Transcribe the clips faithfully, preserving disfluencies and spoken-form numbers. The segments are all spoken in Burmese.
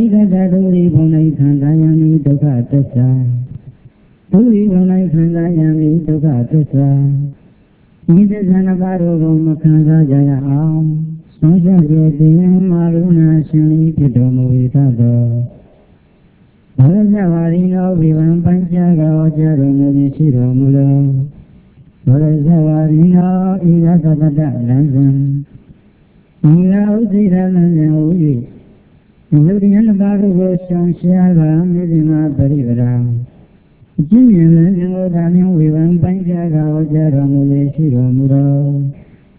Gata Dori Bonai Kandayami Doka Tessa Dori Bonai Kandayami Doka Tessa Nida Zanabaro Makanda Jaya Am Sonja Yedin Maruna Shani Pidomo Vitado Bharazavarino Vivan Panchaga Ojarum Shiro Mulo Bharazavarino Ila Gadada Lanzan Ila Uzira Lanzan Uyi Yurian Baru Shanshala Midima Parivara Jimmy Lanzan Odani Vivan Panchaga Ojarum Shiro Mulo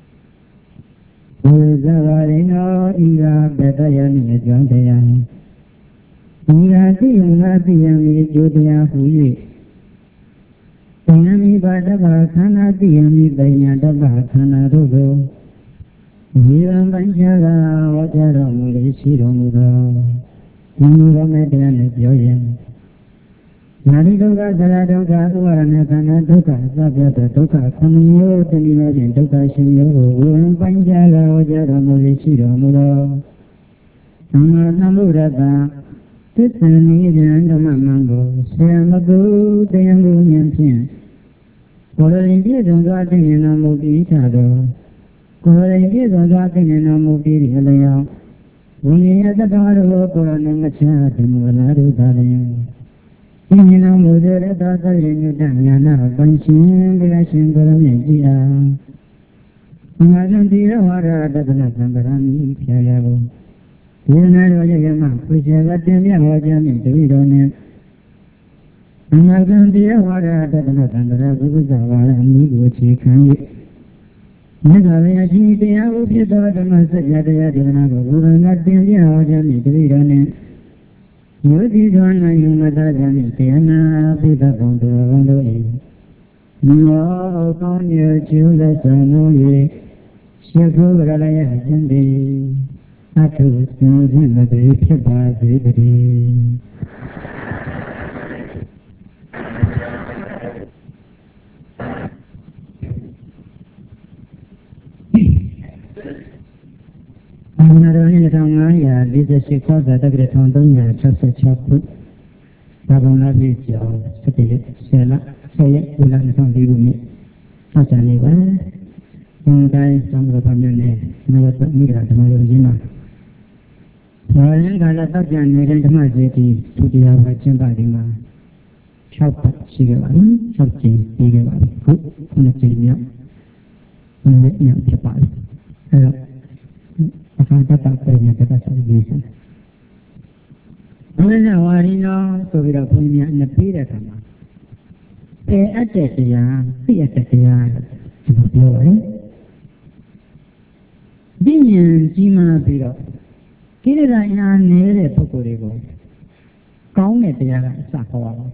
Bharazavarino Ila Betayani Jantayani Ila Tiyuna Tiyami Jodya Huyi Tiyami Badaba Khana Tiyami Daya Daba Khana Rogo Viram Panchaga Vajara Muli Shiromura Mura Medana Joyan Nari Doga Dara Doga Uvarana Khana Doga Sabhyata Doga Khamiyo Tanimajin Doga Shimyo Viram Panchaga Vajara Muli Shiromura Nama Namurata Titani Jandama Mango, Samago, Dayango Yantin. Korean on Garden in a movie Tado. Korean on Garden in a movie Helio. When you had the daughter of Koran a chat in Valari Darling. In a mother, a daughter in Daniana, Bunching, the Russian Goronia. Imagine the water that the Nazaran Piago. Yama, which I got them Yamajan to read on it. And I don't dear water that another was a while and need which you can eat. Never I see the hour of your daughter must have got the other who will not be the Yamajan to read on it. You did one and you mother than Tiana, Peter from the window. You are upon your children, so no ye. She'll go where I am the Atu Susan the Pippa Zibri. Another in the town, this is she calls the Great Hondonia, just a chocolate. Babona Vicio, City, Sella, say it, will have some leave me. Such an event. One day, some of the family never put me at the original. While I got a general city to the other Chimbadima, Chop, Shigavan, Chopping, Igavan, Cook, and a Chimia, and let me occupy. I found that up in the reason. When I was in all, so we are putting me in the period. Pay at the young, see at the young, to the glory. Dinian Jima Piro. Kira ina nere Pokorigo. Kong at the other Sakawala.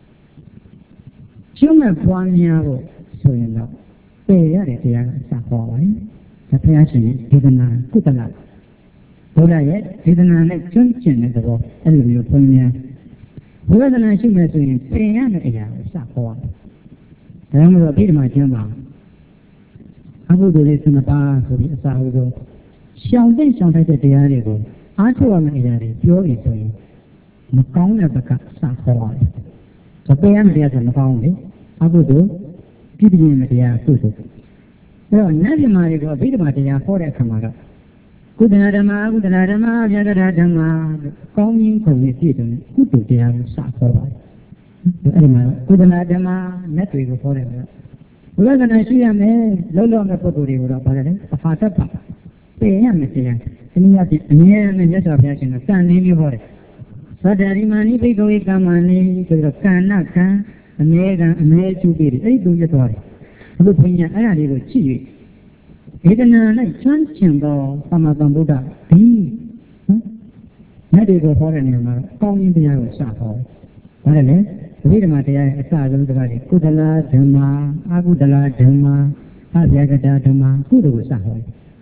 Chuma Puaniago, so you know. Pay at the other Sakawala. The Piachi, Hidana, Kutala. Toda yet, Hidana next junction at the rock, and you put me. Whether I should be saying, pay at the other Sakawala. I am a bit my Jama. I will do this in the bar for the Sahugo. Shall they sound like the Diarigo? I told my daddy, purely so you. Macong of the cut, Sahugo. So pay am the other Macong. I will do, giving him the air food. Well, never mind, go beat about the air for that camera. Good Adama, good Adama, Yadadama, calling from the theatre, good to the air Sahugo. Good Adama, met we before ever. Well, then I see a man, no longer put to the Europa, a father papa. Pay him, Mister and you have the near and just of action of standing before it. So that money big away come money to the can not can, a maid and a maid to be a do your toy. Look when you're at it with cheese. Even a night chanting though, some of them Buddha. Be. Not even for any of calling the hour shuffle. Well, read my dear, a side of the body. Kudala, Duma, Agudala, Duma, Azagada, Duma, Kudu Sahol.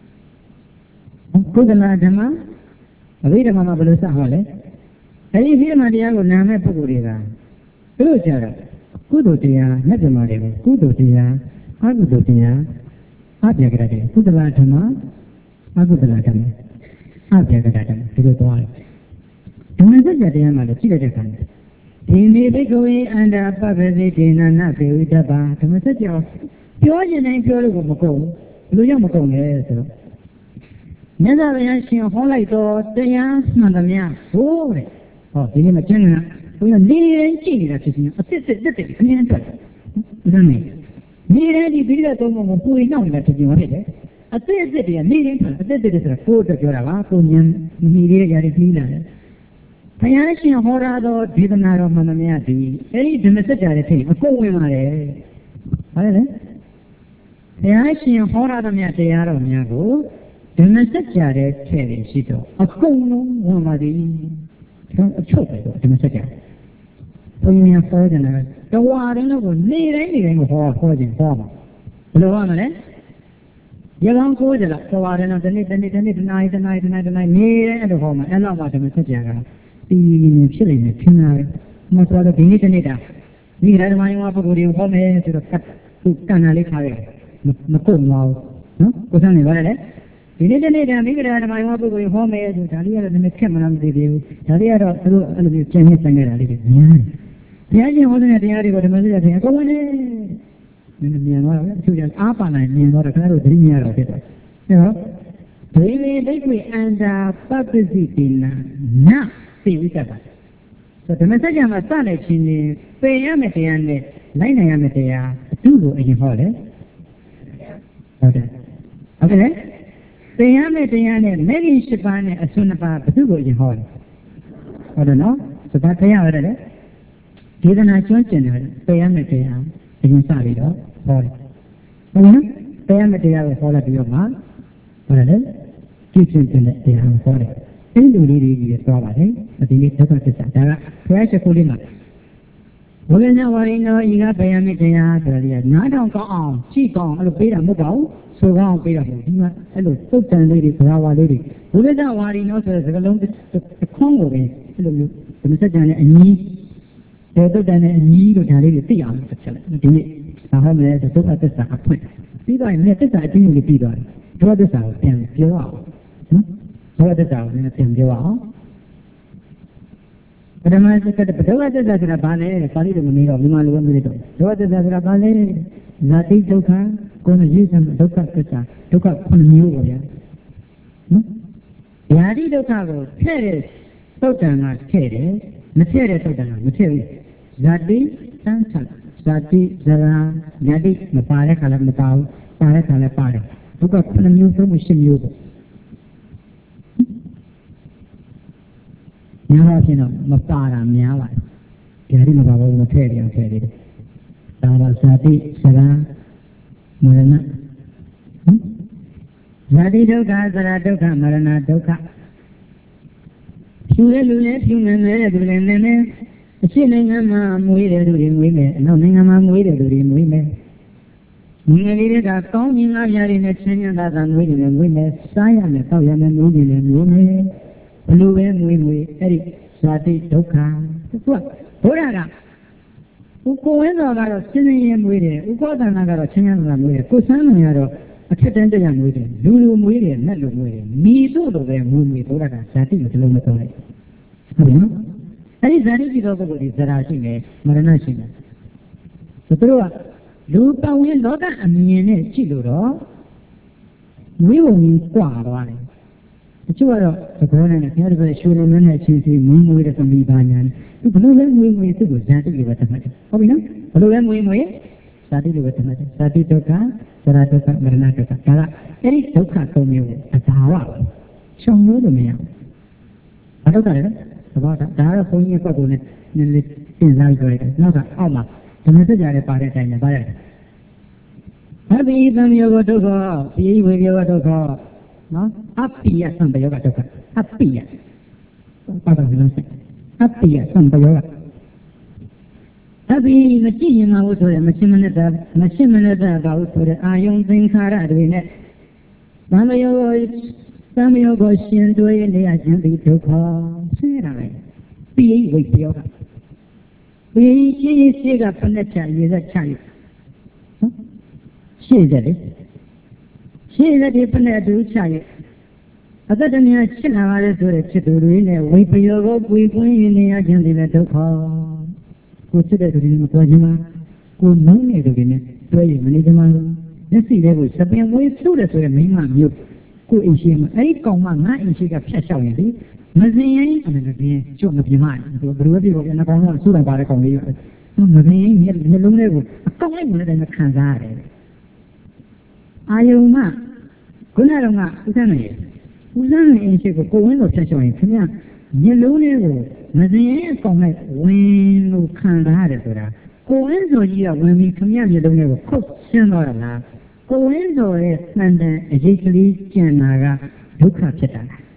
Kudala, Duma, read a mamma Belusa Hole. And you hear my dear, would name a Puguriga. Kudu, Kudu, dear, never marry, Kudu, dear, Agudu, dear, Azagada, Kudala, Duma, Agudala, Duma, Azagada, to the toy. စကြာတရားမှာလည်းကြည့်လိုက်တဲ့အခါဒီမေဘိကဝေအန္တာပပ္ပတိဒေနနာပေဝိတ္တပါဓမ္မစကြာပြောရင်တိုင်းပြောလို့မကုန်ဘူးဘယ်လိုကြောင့်မကုန်လဲဆိုတော့မြတ်စွာဘုရားရှင်ဟောလိုက်တော့တရားမှန်သမျှဟိုးတဲ့ဟောဒီနေ့မှကျမ်းဂန်ဘုရားနေရင်ကြည့်နေတာဖြစ်ချင်းအစ်စ်စ်တက်တက်ခင်းထွက်တယ်ဒါနဲ့နေရင်ဒီပြီးတဲ့သုံးပုံကိုပူရင်နှောက်နေတာဖြစ်ချင်းဘာဖြစ်လဲအစ်စ်စ်တွေကနေရင်ထွက်အစ်စ်စ်တွေဆိုတာကိုယ်အတွက်ပြောတာပါကိုဉာဏ်မိလေးတွေရတယ်ပြီးလာတယ်ဘုရားရှင်ဟောတာတော့ဒေသနာတော်မှန်သမျှဒီအဲ့ဒီဓမ္မစကြာတဲ့ထိအကုန်ဝင်ပါတယ်ဘာလဲလဲဘုရားရှင်ဟောတာသမျှတရားတော်များကိုဓမ္မစကြာတဲ့ထဲနေရှိတော့အကုန်လုံးဝင်ပါသည်အချုပ်ပဲဓမ္မစကြာဘုရားဟောတယ်နော်တဝါရင်တော့နေတိုင်းနေတိုင်းကိုဟောဟောခြင်းဟောမှာဘယ်လိုဟောမလဲရကောင်းကိုးကြလားတဝါရင်တော့ဒီနေ့ဒီနေ့ဒီနေ့ဒီနေ့ဒီနေ့ဒီနေ့ဒီနေ့နေတိုင်းအဲ့လိုဟောမှာအဲ့လောက်မှဓမ္မစကြာကဒီဖြစ်နေတယ်ထင်တာပဲမဆိုတော့ဒီနေ့တနေ့တာဒီဓမ္မယုံပုဂ္ဂိုလ်တွေဟောမယ်ဆိုတော့သူကဏ္ဍလေးထားရတယ်မကုန်ပါဘူးနော်ကိုယ်ဆန်းနေပါလေဒီနေ့တနေ့တာမိဂရာဓမ္မယုံပုဂ္ဂိုလ်တွေဟောမယ်ဆိုဒါလေးကတော့နည်းနည်းခက်မလားမသိသေးဘူးဒါလေးကတော့သူတို့အဲ့လိုမျိုးကျင့်နေဆိုင်နေတာလေးတွေများတယ်ဘုရားရှင်ဟောတဲ့တရားတွေကိုဓမ္မစကြာတွေအကုန်လုံးနေနည်းနည်းမြန်သွားတယ်အထူးကြောင့်အားပါနိုင်မြင်တော့ခင်ဗျားတို့သတိမရတော့ဖြစ်တယ်နော်ဒေဝေဒိဋ္ဌိအန္တာပပ္ပစီတိနာနသိဝိတ္တပါဆိုဓမ္မစကြာမှာစတဲ့ချင်းနေပင်ရမယ့်တရားနဲ့လိုက်နိုင်ရမယ့်တရားအတူကိုအရင်ဟောတယ်ဟုတ်တယ်ဟုတ်ကဲ့ပင်ရမယ့်တရားနဲ့မဲ့ရင်၈ပါးနဲ့အစွန်းနှစ်ပါးဘုသူ့ကိုအရင်ဟောတယ်ဟုတ်တယ်နော်စကားတရားရတယ်လေဒေသနာကျွမ်းကျင်တယ်ပင်ရမယ့်တရားအရင်စပြီးတော့ဟောတယ်ဟုတ်နော်ပင်ရမယ့်တရားကိုဟောလိုက်ပြီးတော့မှဟုတ်တယ်လေကြည့်ကျင်တဲ့တရားကိုဟောတယ်အဲ့လိုလေးတွေကြီးသွားပါတယ်ဒီနေ့ဒုက္ခသစ္စာဒါကဘုရားရှိခိုးလေးမှာဘုရားဝါရင်တော်ဤကဗယံမြတရားဆိုတာလေးကနားထောင်ကောင်းအောင်ကြည့်ကောင်းအဲ့လိုပေးတာမဟုတ်ပါဘူးဆိုကောင်းပေးတာပေါ့ဒီမှာအဲ့လိုသုတ်တန်လေးတွေဘုရားဝါလေးတွေဘုရားဝါရင်တော်ဆိုတဲ့စကားလုံးတစ်ခွန်းကိုပဲအဲ့လိုမျိုးဒီမစကြံနဲ့အညီဒေသုတ်တန်နဲ့အညီလို့ဒါလေးတွေသိအောင်တစ်ချက်လိုက်ဒီနေ့ဘာဟောမလဲဆိုဒုက္ခသစ္စာအဖွင့်ပြီးတော့လည်းသစ္စာအချင်းကြီးပြီးသွားတယ်ဒုက္ခသစ္စာကိုပြန်ပြောအောင်နော်ဒုက္ခသစ္စာကိုလည်းပြန်ပြောအောင်ပထမစကားဒုက္ခသစ္စာဆိုတာဘာလဲပါဠိလိုမနေတော့မြန်မာလိုပဲမေးတော့ဒုက္ခသစ္စာဆိုတာဘာလဲဇာတိဒုက္ခကိုယ်နဲ့ရည်စံဒုက္ခသစ္စာဒုက္ခခုနှစ်မျိုးပေါ့ဗျာနော်ဗျာတိဒုက္ခကိုထည့်တဲ့သုတ်တန်ကထည့်တယ်မထည့်တဲ့သုတ်တန်ကမထည့်ဘူးဇာတိသံသဇာတိဇရာဉာတိမပါတဲ့ခါလည်းမပါဘူးပါတဲ့ခါလည်းပါတယ်ဒုက္ခခုနှစ်မျိုးသုံးမျိုးရှစ်မျိုးပေါ့များပါဖြစ်တော့မပါတာများပါတယ်ဒီဟာဒီမပါဘူးမထည့်ရအောင်ထည့်ရတယ်ဒါတော့ဇာတိဇရာမရဏဇာတိဒုက္ခဇရာဒုက္ခမရဏဒုက္ခဖြူတဲ့လူနဲ့ဖြူနေနေတဲ့သူတွေနဲ့နဲ့အရှိနိုင်ငံမှာမွေးတဲ့လူတွေမွေးမယ်အနောက်နိုင်ငံမှာမွေးတဲ့လူတွေမွေးမယ်ငယ်လေးတွေကကောင်းခြင်းငါးပြားတွေနဲ့ချင်းချင်းသာသာမွေးနေတယ်မွေးမယ်စားရမယ်တောက်ရမယ်မွေးနေတယ်မွေးမယ်ဘလူပဲမွေးမွေးအဲ့ဒီဇာတိဒုက္ခသူကဘုရားကဥကိုဝင်းတော်ကတော့စင်းစင်းရဲမွေးတယ်ဥပောသနာကတော့ချင်းချင်းသာသာမွေးတယ်ကိုဆန်းလုံရတော့အထက်တန်းတက်ရမွေးတယ်လူလူမွေးတယ်နတ်လူမွေးတယ်မိတို့လိုပဲမွေးမွေးဘုရားကဇာတိကိုဒီလိုမသုံးလိုက်ဟုတ်ပြီနော်အဲ့ဒီဇာတိရှိသောပုဂ္ဂိုလ်ဒီဇရာရှိတယ်မရဏရှိတယ်သူတို့ကလူပောင်ရင်လောကအမြင်နဲ့ကြည့်လို့တော့မွေးဝင်ကြီးกว่าသွားတယ်တချို့ကတော့သဘောနဲ့ဘုရားတပည့်ရွှေလုံးနဲ့ချင်းစီမွေးမွေးတဲ့သမီးပါညာသူဘလို့လဲမွေးမွေးသူ့ကိုဇာတိလိုပဲသတ်မှတ်တယ်ဟုတ်ပြီနော်ဘလို့လဲမွေးမွေးဇာတိလိုပဲသတ်မှတ်တယ်ဇာတိဒုက္ခဇရာဒုက္ခမရဏဒုက္ခဒါကအဲ့ဒီဒုက္ခသုံးမျိုးအသာဝရှောင်လို့မရဘူးဘာဒုက္ခလဲသဘောဒါဒါကတော့ဘုန်းကြီးပုဂ္ဂိုလ်နဲ့နည်းနည်းစဉ်းစားကြည့်လိုက်နောက်ကအောက်မှာဓမ္မစကြာရဲ့ပါတဲ့အတိုင်းနဲ့ပါရတယ်အဘိဓမ္မယောဂဒုက္ခပိဝေယောဂဒုက္ခနော်အပိယသံပယောဂဒုက္ခအပိယပါတော့ဒီလိုဆက်အပိယသံပယောဂအဘိမကြည့်ရင်မဟုတ်ဆိုရမရှင်းမနဲ့တာမရှင်းမနဲ့တာဘာလို့ဆိုရအာယုံသင်္ခါရတွေနဲ့သံယောဂသံယောဂရှင်တွေနေရခြင်းဒီဒုက္ခဆင်းရဲတယ်ပိဝေယောဂပိရှိရှိကဖနဲ့ချရေသက်ချရရှိတယ်လေရှိတဲ့ဒီဖနဲ့အတူချရအသက်တည်းချစ်နာပါလေဆိုတဲ့ချစ်သူတွေနဲ့ဝိပယောကိုပွေပွင့်နေရခြင်းဒီလည်းဒုက္ခကိုချစ်တဲ့သူတွေနဲ့တွေ့ခြင်းမှာကိုမုန်းတဲ့သူတွေနဲ့တွေ့ရင်မနေကြမှာမျက်စိလေးကိုစပင်မွေးဆုတယ်ဆိုတဲ့မိန်းမမျိုးကိုအိမ်ရှိမှာအဲ့ဒီကောင်မငါအိမ်ရှိကဖြတ်လျှောက်ရင်လေမစင်ရင်အဲ့ဒါပြင်းကျွတ်မပြင်းမဘယ်လိုပြပေါ့ဗျာနှကောင်ကဆုလိုက်ပါတဲ့ကောင်လေးမစင်ရင်မျက်လုံးလေးကိုအကောက်လိုက်မလို့လည်းခံစားရတယ်အာယုံမခုနကတော့ကဦးစန်းနေဦးစန်းနေအိမ်ရှိကိုကိုဝင်းလိုဖြတ်လျှောက်ရင်ခင်ဗျမျက်လုံးလေးကိုမစင်ရင်အကောင်လိုက်ဝင်လို့ခံစားရတယ်ဆိုတာကိုဝင်းဆိုကြီးကဝင်ပြီးခင်ဗျမျက်လုံးလေးကိုခုတ်ရှင်းသွားတာလားကိုဝင်းဆိုရဲ့တန်တန်အရေးကလေးကျန်တာကဒုက္ခဖြစ်တာလား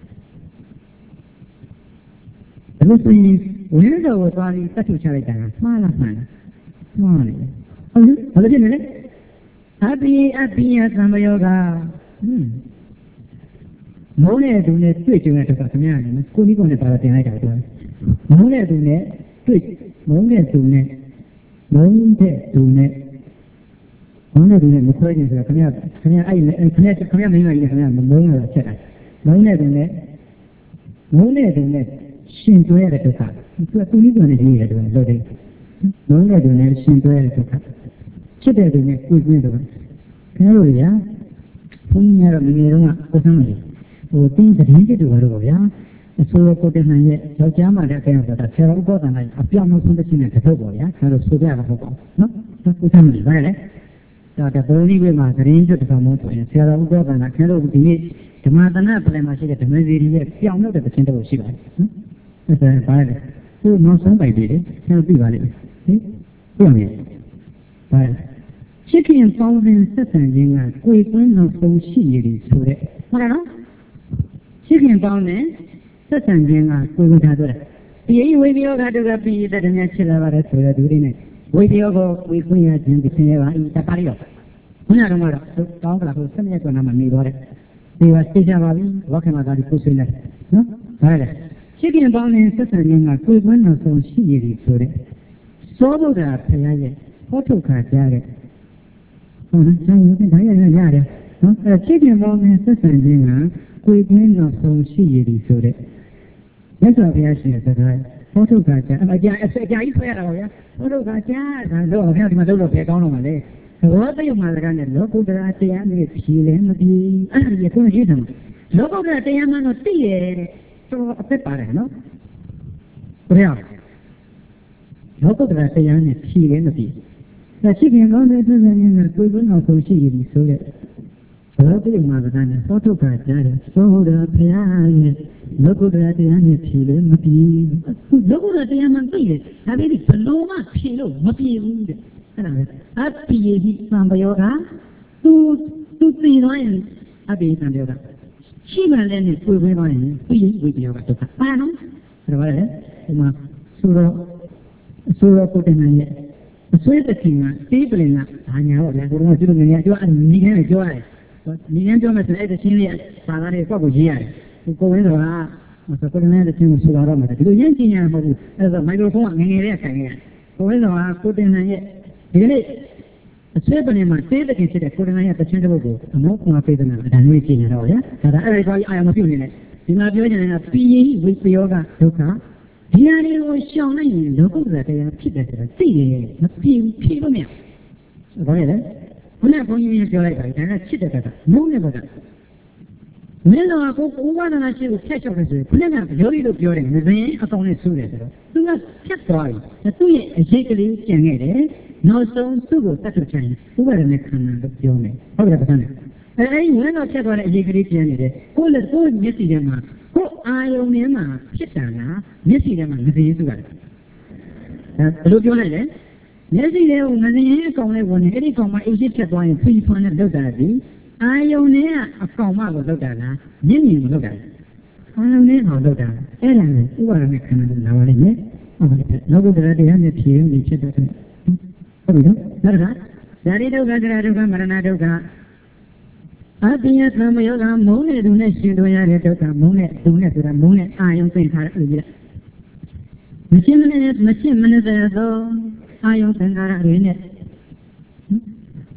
ဒါလို့ဆိုရင်ဝင်းဆိုကိုသွားပြီးတတ်ထူချလိုက်တာကမှားလားမှန်လားမှားတယ်ဟုတ်ပြီဘာလို့ဖြစ်နေလဲအပိအပိယသံဃယောဂဟွန်းမုန်းတဲ့သူနဲ့တွေ့ကြုံတဲ့ဒုက္ခခင်ဗျာနဲ့ကိုကြီးကိုနဲ့ပါတော့တင်လိုက်တာပြောမုန်းတဲ့သူနဲ့တွေ့မုန်းတဲ့သူနဲ့မုန်းတဲ့သူနဲ့မုန်းတဲ့သူနဲ့မခွဲခြင်းဆိုတာခင်ဗျာခင်ဗျာအဲ့ခင်ဗျာခင်ဗျာမင်းမကြီးခင်ဗျာမမုန်းလို့ချက်တာမုန်းတဲ့သူနဲ့မုန်းတဲ့သူနဲ့ရှင်တွဲတဲ့ဒုက္ခသူကသူကြီးကိုနဲ့ရေးရတယ်လို့တယ်မုန်းတဲ့သူနဲ့ရှင်တွဲတဲ့ဒုက္ခချစ်တဲ့သူနဲ့ကိုယ်ကျင်းတယ်ခင်ဗျားတို့ရာဘုန်းကြီးကတော့ငငယ်တုန်းကကိုယ်ဆမ်းမလို့ဟိုတင်းသတင်းကြည့်တယ်တော့ဗျာအစိုးရကိုတင်နိုင်ရဲ့ယောက်ျားမှလည်းအကဲဆိုတာဆရာဥပဒေနဲ့အပြောင်းအဆုံးတဲ့ချင်းနဲ့တစ်ထုပ်ပေါ့ဗျာအဲလိုဆိုပြရမှာဟုတ်ပါနော်ကိုယ်ဆမ်းမလို့ဗါလေဒါကဘုန်းကြီးတွေမှာသတင်းကြည့်တဲ့ကောင်မို့ဆိုရင်ဆရာဥပဒေကခင်ဗျားတို့ဒီနေ့ဓမ္မသနာပလင်မှာရှိတဲ့ဓမ္မစီတွေရဲ့ပြောင်းလို့တဲ့သတင်းတွေရှိပါတယ်နော်အဲဒါဗါလေသူနောက်ဆုံးပိုက်တွေလေဆရာပြပါလိမ့်မယ်ဟင်ပြမယ်ဗါလေချစ်ခင်ပေါင်းတဲ့ဆက်ဆံခြင်းကကိုယ်ကွင်းနောက်ဆုံးရှိရည်ဆိုတဲ့ဟုတ်လားနော်ချစ်ခင်ပေါင်းတဲ့ဆက်ဆံခြင်းကကိုယ်ကွင်းထားတော့ဒီအိဝိပယောဂတုကပိယတတမြချစ်လာပါတယ်ဆိုတဲ့သူတွေနဲ့ဝိပယောကိုကိုယ်ကွင်းရခြင်းဒီဆင်းရဲပါအတပါရီတော့ဘုရားတော်ကတော့တောင်းကြလားကိုဆက်မြတ်ကနာမနေတော့တဲ့ဒီကသိကြပါပြီဝက္ခမသာဒီကိုဆွေးလိုက်နော်ဟုတ်တယ်ချစ်ခင်ပေါင်းတဲ့ဆက်ဆံခြင်းကကိုယ်ကွင်းနောက်ဆုံးရှိရည်ဆိုတဲ့သောဗုဒ္ဓဖရာရဲ့ဟောထုတ်ခါကြားတဲ့ဟုတ်တယ်ကျွန်တော်ဒါရရရတယ်နော်အဲချစ်ခင်ပေါင်းတဲ့ဆက်ဆံခြင်းကကိုယ်ကွင်းနောက်ဆုံးရှိရည်ဆိုတဲ့မြတ်စွာဘုရားရှင်တဲ့စကားဟောထုတ်ခါကြားအကြာအကြာကြီးဆွဲရတာပါဗျာဟောထုတ်ခါကြားဒါတော့ဘုရားဒီမှာလုပ်လို့ဖယ်ကောင်းတော့မှာလေဘောတယုံမှာစကားနဲ့လောကုတ္တရာတရားနဲ့ဖြေလဲမပြီးအဲ့ဒါကြီးကိုရေးတယ်လောကုတ္တရာတရားမှတော့သိရဲ့တော့အသက်ပါတယ်နော်ဘုရားလောကုတ္တရာတရားနဲ့ဖြေလဲမပြီးဒါရှိခင်ကောင်းတဲ့သူတွေနဲ့ကိုယ်ကနောက်ဆုံးရှိရည်ဆိုတဲ့ဘောတယုံမှာစကားနဲ့ဟောထုတ်ခါကြားတယ်သောဟုတ်တယ်ဘုရားရဲ့လောကုတ္တရာတရားနဲ့ဖြေလဲမပြီးလောကုတ္တရာတရားမှသိရဲ့ဒါပေမဲ့ဘလို့မှဖြေလို့မပြေဘူးတဲ့အပိယဟိသံဃယောကသူသူသိသွားရင်အပိယသံဃယောကရှိမှလည်းနဲ့တွေ့ပေးသွားရင်ပိယဝိပယောကဒုက္ခပါနော်ဒါပါလေဒီမှာဆိုတော့ဆိုတော့ကိုယ်တိုင်ရဲ့အဆွေးတခင်ကတေးပလင်ကဘာညာတော့ဗျာကိုယ်ကကျွတ်ငယ်ငယ်ပြောအဲ့ဒီနည်းနဲ့ပြောရတယ်ဒီနည်းပြောမယ်ဆိုအဲ့ဒီချင်းလေးပါလာတဲ့ကောက်ကိုရေးရတယ်ကိုယ်ဝင်းဆိုတာဆိုကိုယ်နဲ့တချင်းကိုဆိုတော့မယ်ဒီလိုရင်းကျင်ရမှာမဟုတ်ဘူးအဲ့ဒါမိုက်ခရိုဖုန်းကငငယ်လေးဆိုင်ခဲ့ကိုယ်ဝင်းဆိုတာကိုယ်တိုင်ရဲ့ဒီနေ့အဆွေးပလင်မှာတေးတခင်ဖြစ်တဲ့ကိုယ်တိုင်ရဲ့တချင်းတစ်ပုဒ်ကိုအမောကွာပေးတဲ့နာဒါမျိုးကျင်ရတော့ဗျာဒါဒါအဲ့ဒီကောအာရုံမပြုတ်နေနဲ့ဒီမှာပြောချင်တာကပိယဟိဝိပယောကဒုက္ခဒီဟာတွေကိုရှောင်လိုက်ရင်လောကုတ္တရာတရားဖြစ်တယ်ဆိုတာသိရင်မပြေဘူးဖြေလို့မရဘူးဘာလဲလဲခုနကဘုန်းကြီးပြောလိုက်ပါတယ်ဒါကချစ်တဲ့ဘက်ကမုန်းတဲ့ဘက်ကမင်းတို့ကကိုယ်ဝါဒနာရှိကိုဖျက်ချောက်တယ်ဆိုရင်ခုနကပြောလို့ပြောတယ်ငစင်းအကောင်နဲ့ဆူတယ်ဆိုတော့သူကဖြတ်သွားပြီသူ့ရဲ့အရေးကလေးကျန်ခဲ့တယ်နောက်ဆုံးသူ့ကိုတတ်ထုတ်ချင်ဥပါဒနဲ့ခံတယ်လို့ပြောနေဟုတ်ကဲ့ဗျာအဲအဲဒီဝင်းတော့ချက်သွားတဲ့အရေးကလေးကျန်နေတယ်ကိုယ်လည်းကိုယ်မျက်စိထဲမှာကိုယ်အာယုံထဲမှာဖြစ်တာလားမျက်စိထဲမှာငစင်းစုရတယ်အဲဘယ်လိုပြောလိုက်လဲမျက်စိထဲကိုငစင်းအကောင်လေးဝင်နေအဲ့ဒီကောင်မှအိတ်ဖြစ်သွားရင်ဖီဖန်နဲ့လောက်တာပြီအာယုံနဲ့အကောင်မကိုလောက်တာလားမျက်မြင်ကိုလောက်တာလားအာယုံနဲ့အောင်လောက်တာအဲ့ဒါနဲ့ဥပါဒနဲ့ခံတယ်လာပါလိမ့်မယ်ဟုတ်ကဲ့လောကုတ္တရာတရားနဲ့ဖြေနေဖြစ်တဲ့ဟုတ်ပြီနော်နောက်တစ်ခါဇာတိဒုက္ခသရဒုက္ခမရဏဒုက္ခအပိယသံယောကမုန်းတဲ့သူနဲ့ရှင်တွဲရတဲ့ဒုက္ခမုန်းတဲ့သူနဲ့ဆိုတာမုန်းတဲ့အာယုံသိထားတဲ့လူကြီးမရှင်းမနဲ့မရှင်းမနဲ့သောအာယုံသင်္ခါရတွေနဲ့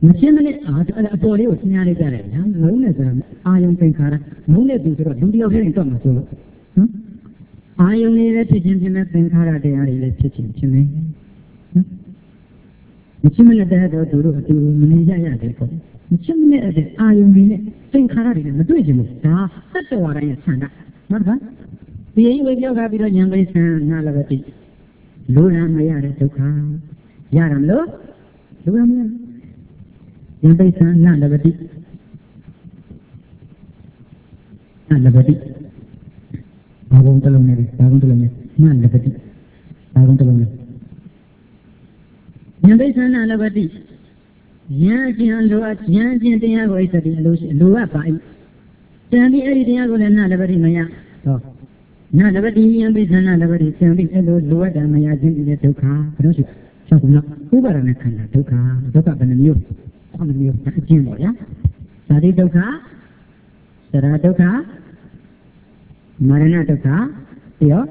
Machine a body was nearly there. Known as iron pinkara, known as the duty of hearing Thomas. I only let pigeons in a pinkara, they are a pigeon to me. The similar that to Manija. The similar that I only pinkara in the pigeon. That's what I am. Not that? The aim with your happy young lady and Nalavati. Lura Mayara to come. Yaram lo? Lura Young lady and Nalavati. Nalavati. I won't tell me. I won't tell me. Nalavati. I won't tell me. Young lady and Nalavati. Yan Lua, Yan Diago is a Lua Pai. Tell me everything I will Nalavati Maya. Nalavati and Bizan Nalavati, serving a lower than my agent in the car. Who were an account to car, look up in you. On the new Jim, yeah? Sadi Doka, Sara Doka, Marina Doka, Yo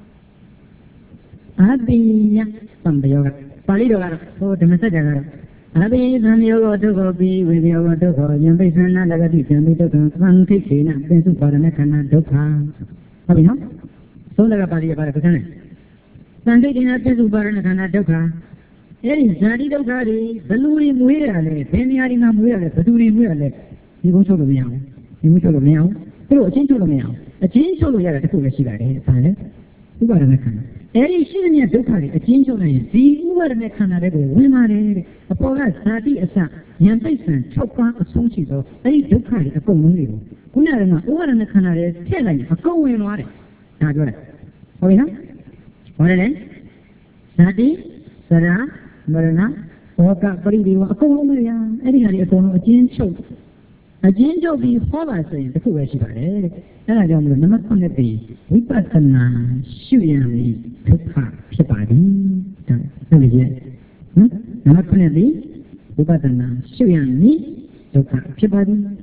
Abi from the yoga, Palido, for the messenger. Abi from yoga to go be with yoga to go, young Bizan Nalavati, and we took one fifteen and then to Paramacana Doka. Have you not? So like a party about a person. Sunday dinner to Paramacana Doka. There is Zadi Dogari, Baluri Muirale, Peniarina Muirale, Baduri Muirale. You go to the meow. You go to the meow. You change to the meow. A change to the Yara to the Shigari, silent. You got an account. There is Shinia Dokari, a change of the sea, you were an account, women, a polar Sadi, a son, young person, Chopa, a sonchi, so they Dokari, a common. Unarana, or an account, telling a going water. Now, go ahead. Oh, yeah? What then? Sadi, Sarah. Marana, Oka, Baridio, a Columbia, any other form of a gin show. A gin show be Hola saying the food she got it. And I don't remember on the day. We got a shooting took her, Pipadi. That is it. Not on the day. We got a shooting me, took her, Pipadi.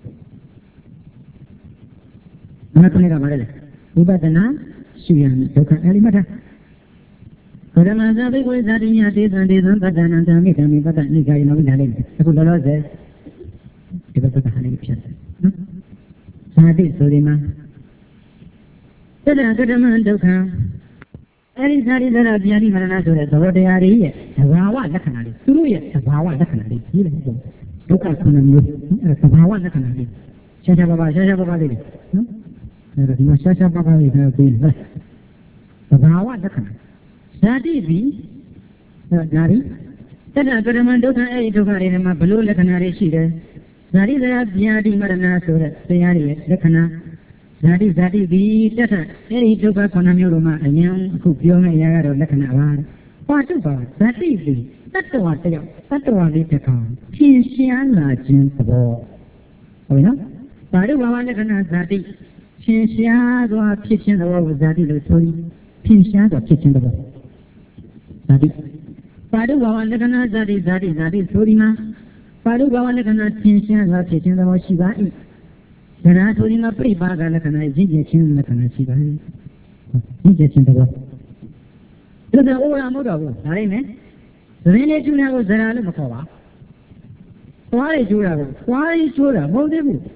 Not on the day. We got a shooting took her, Elimata. Kodamaza big with that in your days and days on the Dan and Tammy, Tammy, but that nigga in the Good Lord says, give us a honey piece. Sadi Solima. Tada Kadaman Doka. Any Sadi that are Biani Maranazo, the Rode are here. A Wawa Lakanadi. Through it, a Wawa Lakanadi. Doka Kunamu, a Wawa Lakanadi. Shashababa, Shashababa. No? Shashababa is been. A Wawa Lakanadi. Sadi be Gary. Then I got a man doesn't aid to carry him up below like an Arishida. Sadi the Biadi Marana, so that they are the Kana. Sadi Sadi be better. Any took up on a Muruma, a young cook young Yara of Lakana. What about Sadi be? That's the one they are. That's the one they take on. Shinshiana Jim of all. Oh, you know? Sadi Wawana Sadi. Shinshiana go up kitchen the wall with Sadi the Tony. Shinshiana or kitchen the wall. Sadi. Padu Gawanakana Zadi Zadi Zadi Surima. Padu Gawanakana Tinshan Zati in the Moshibai. Then I told him a pretty bag like an Egyptian like an Shibai. Egyptian the world. To the old Amodo, Amen. The Rene Juna was there on the Makova. Why Jura? Why Jura? What did you?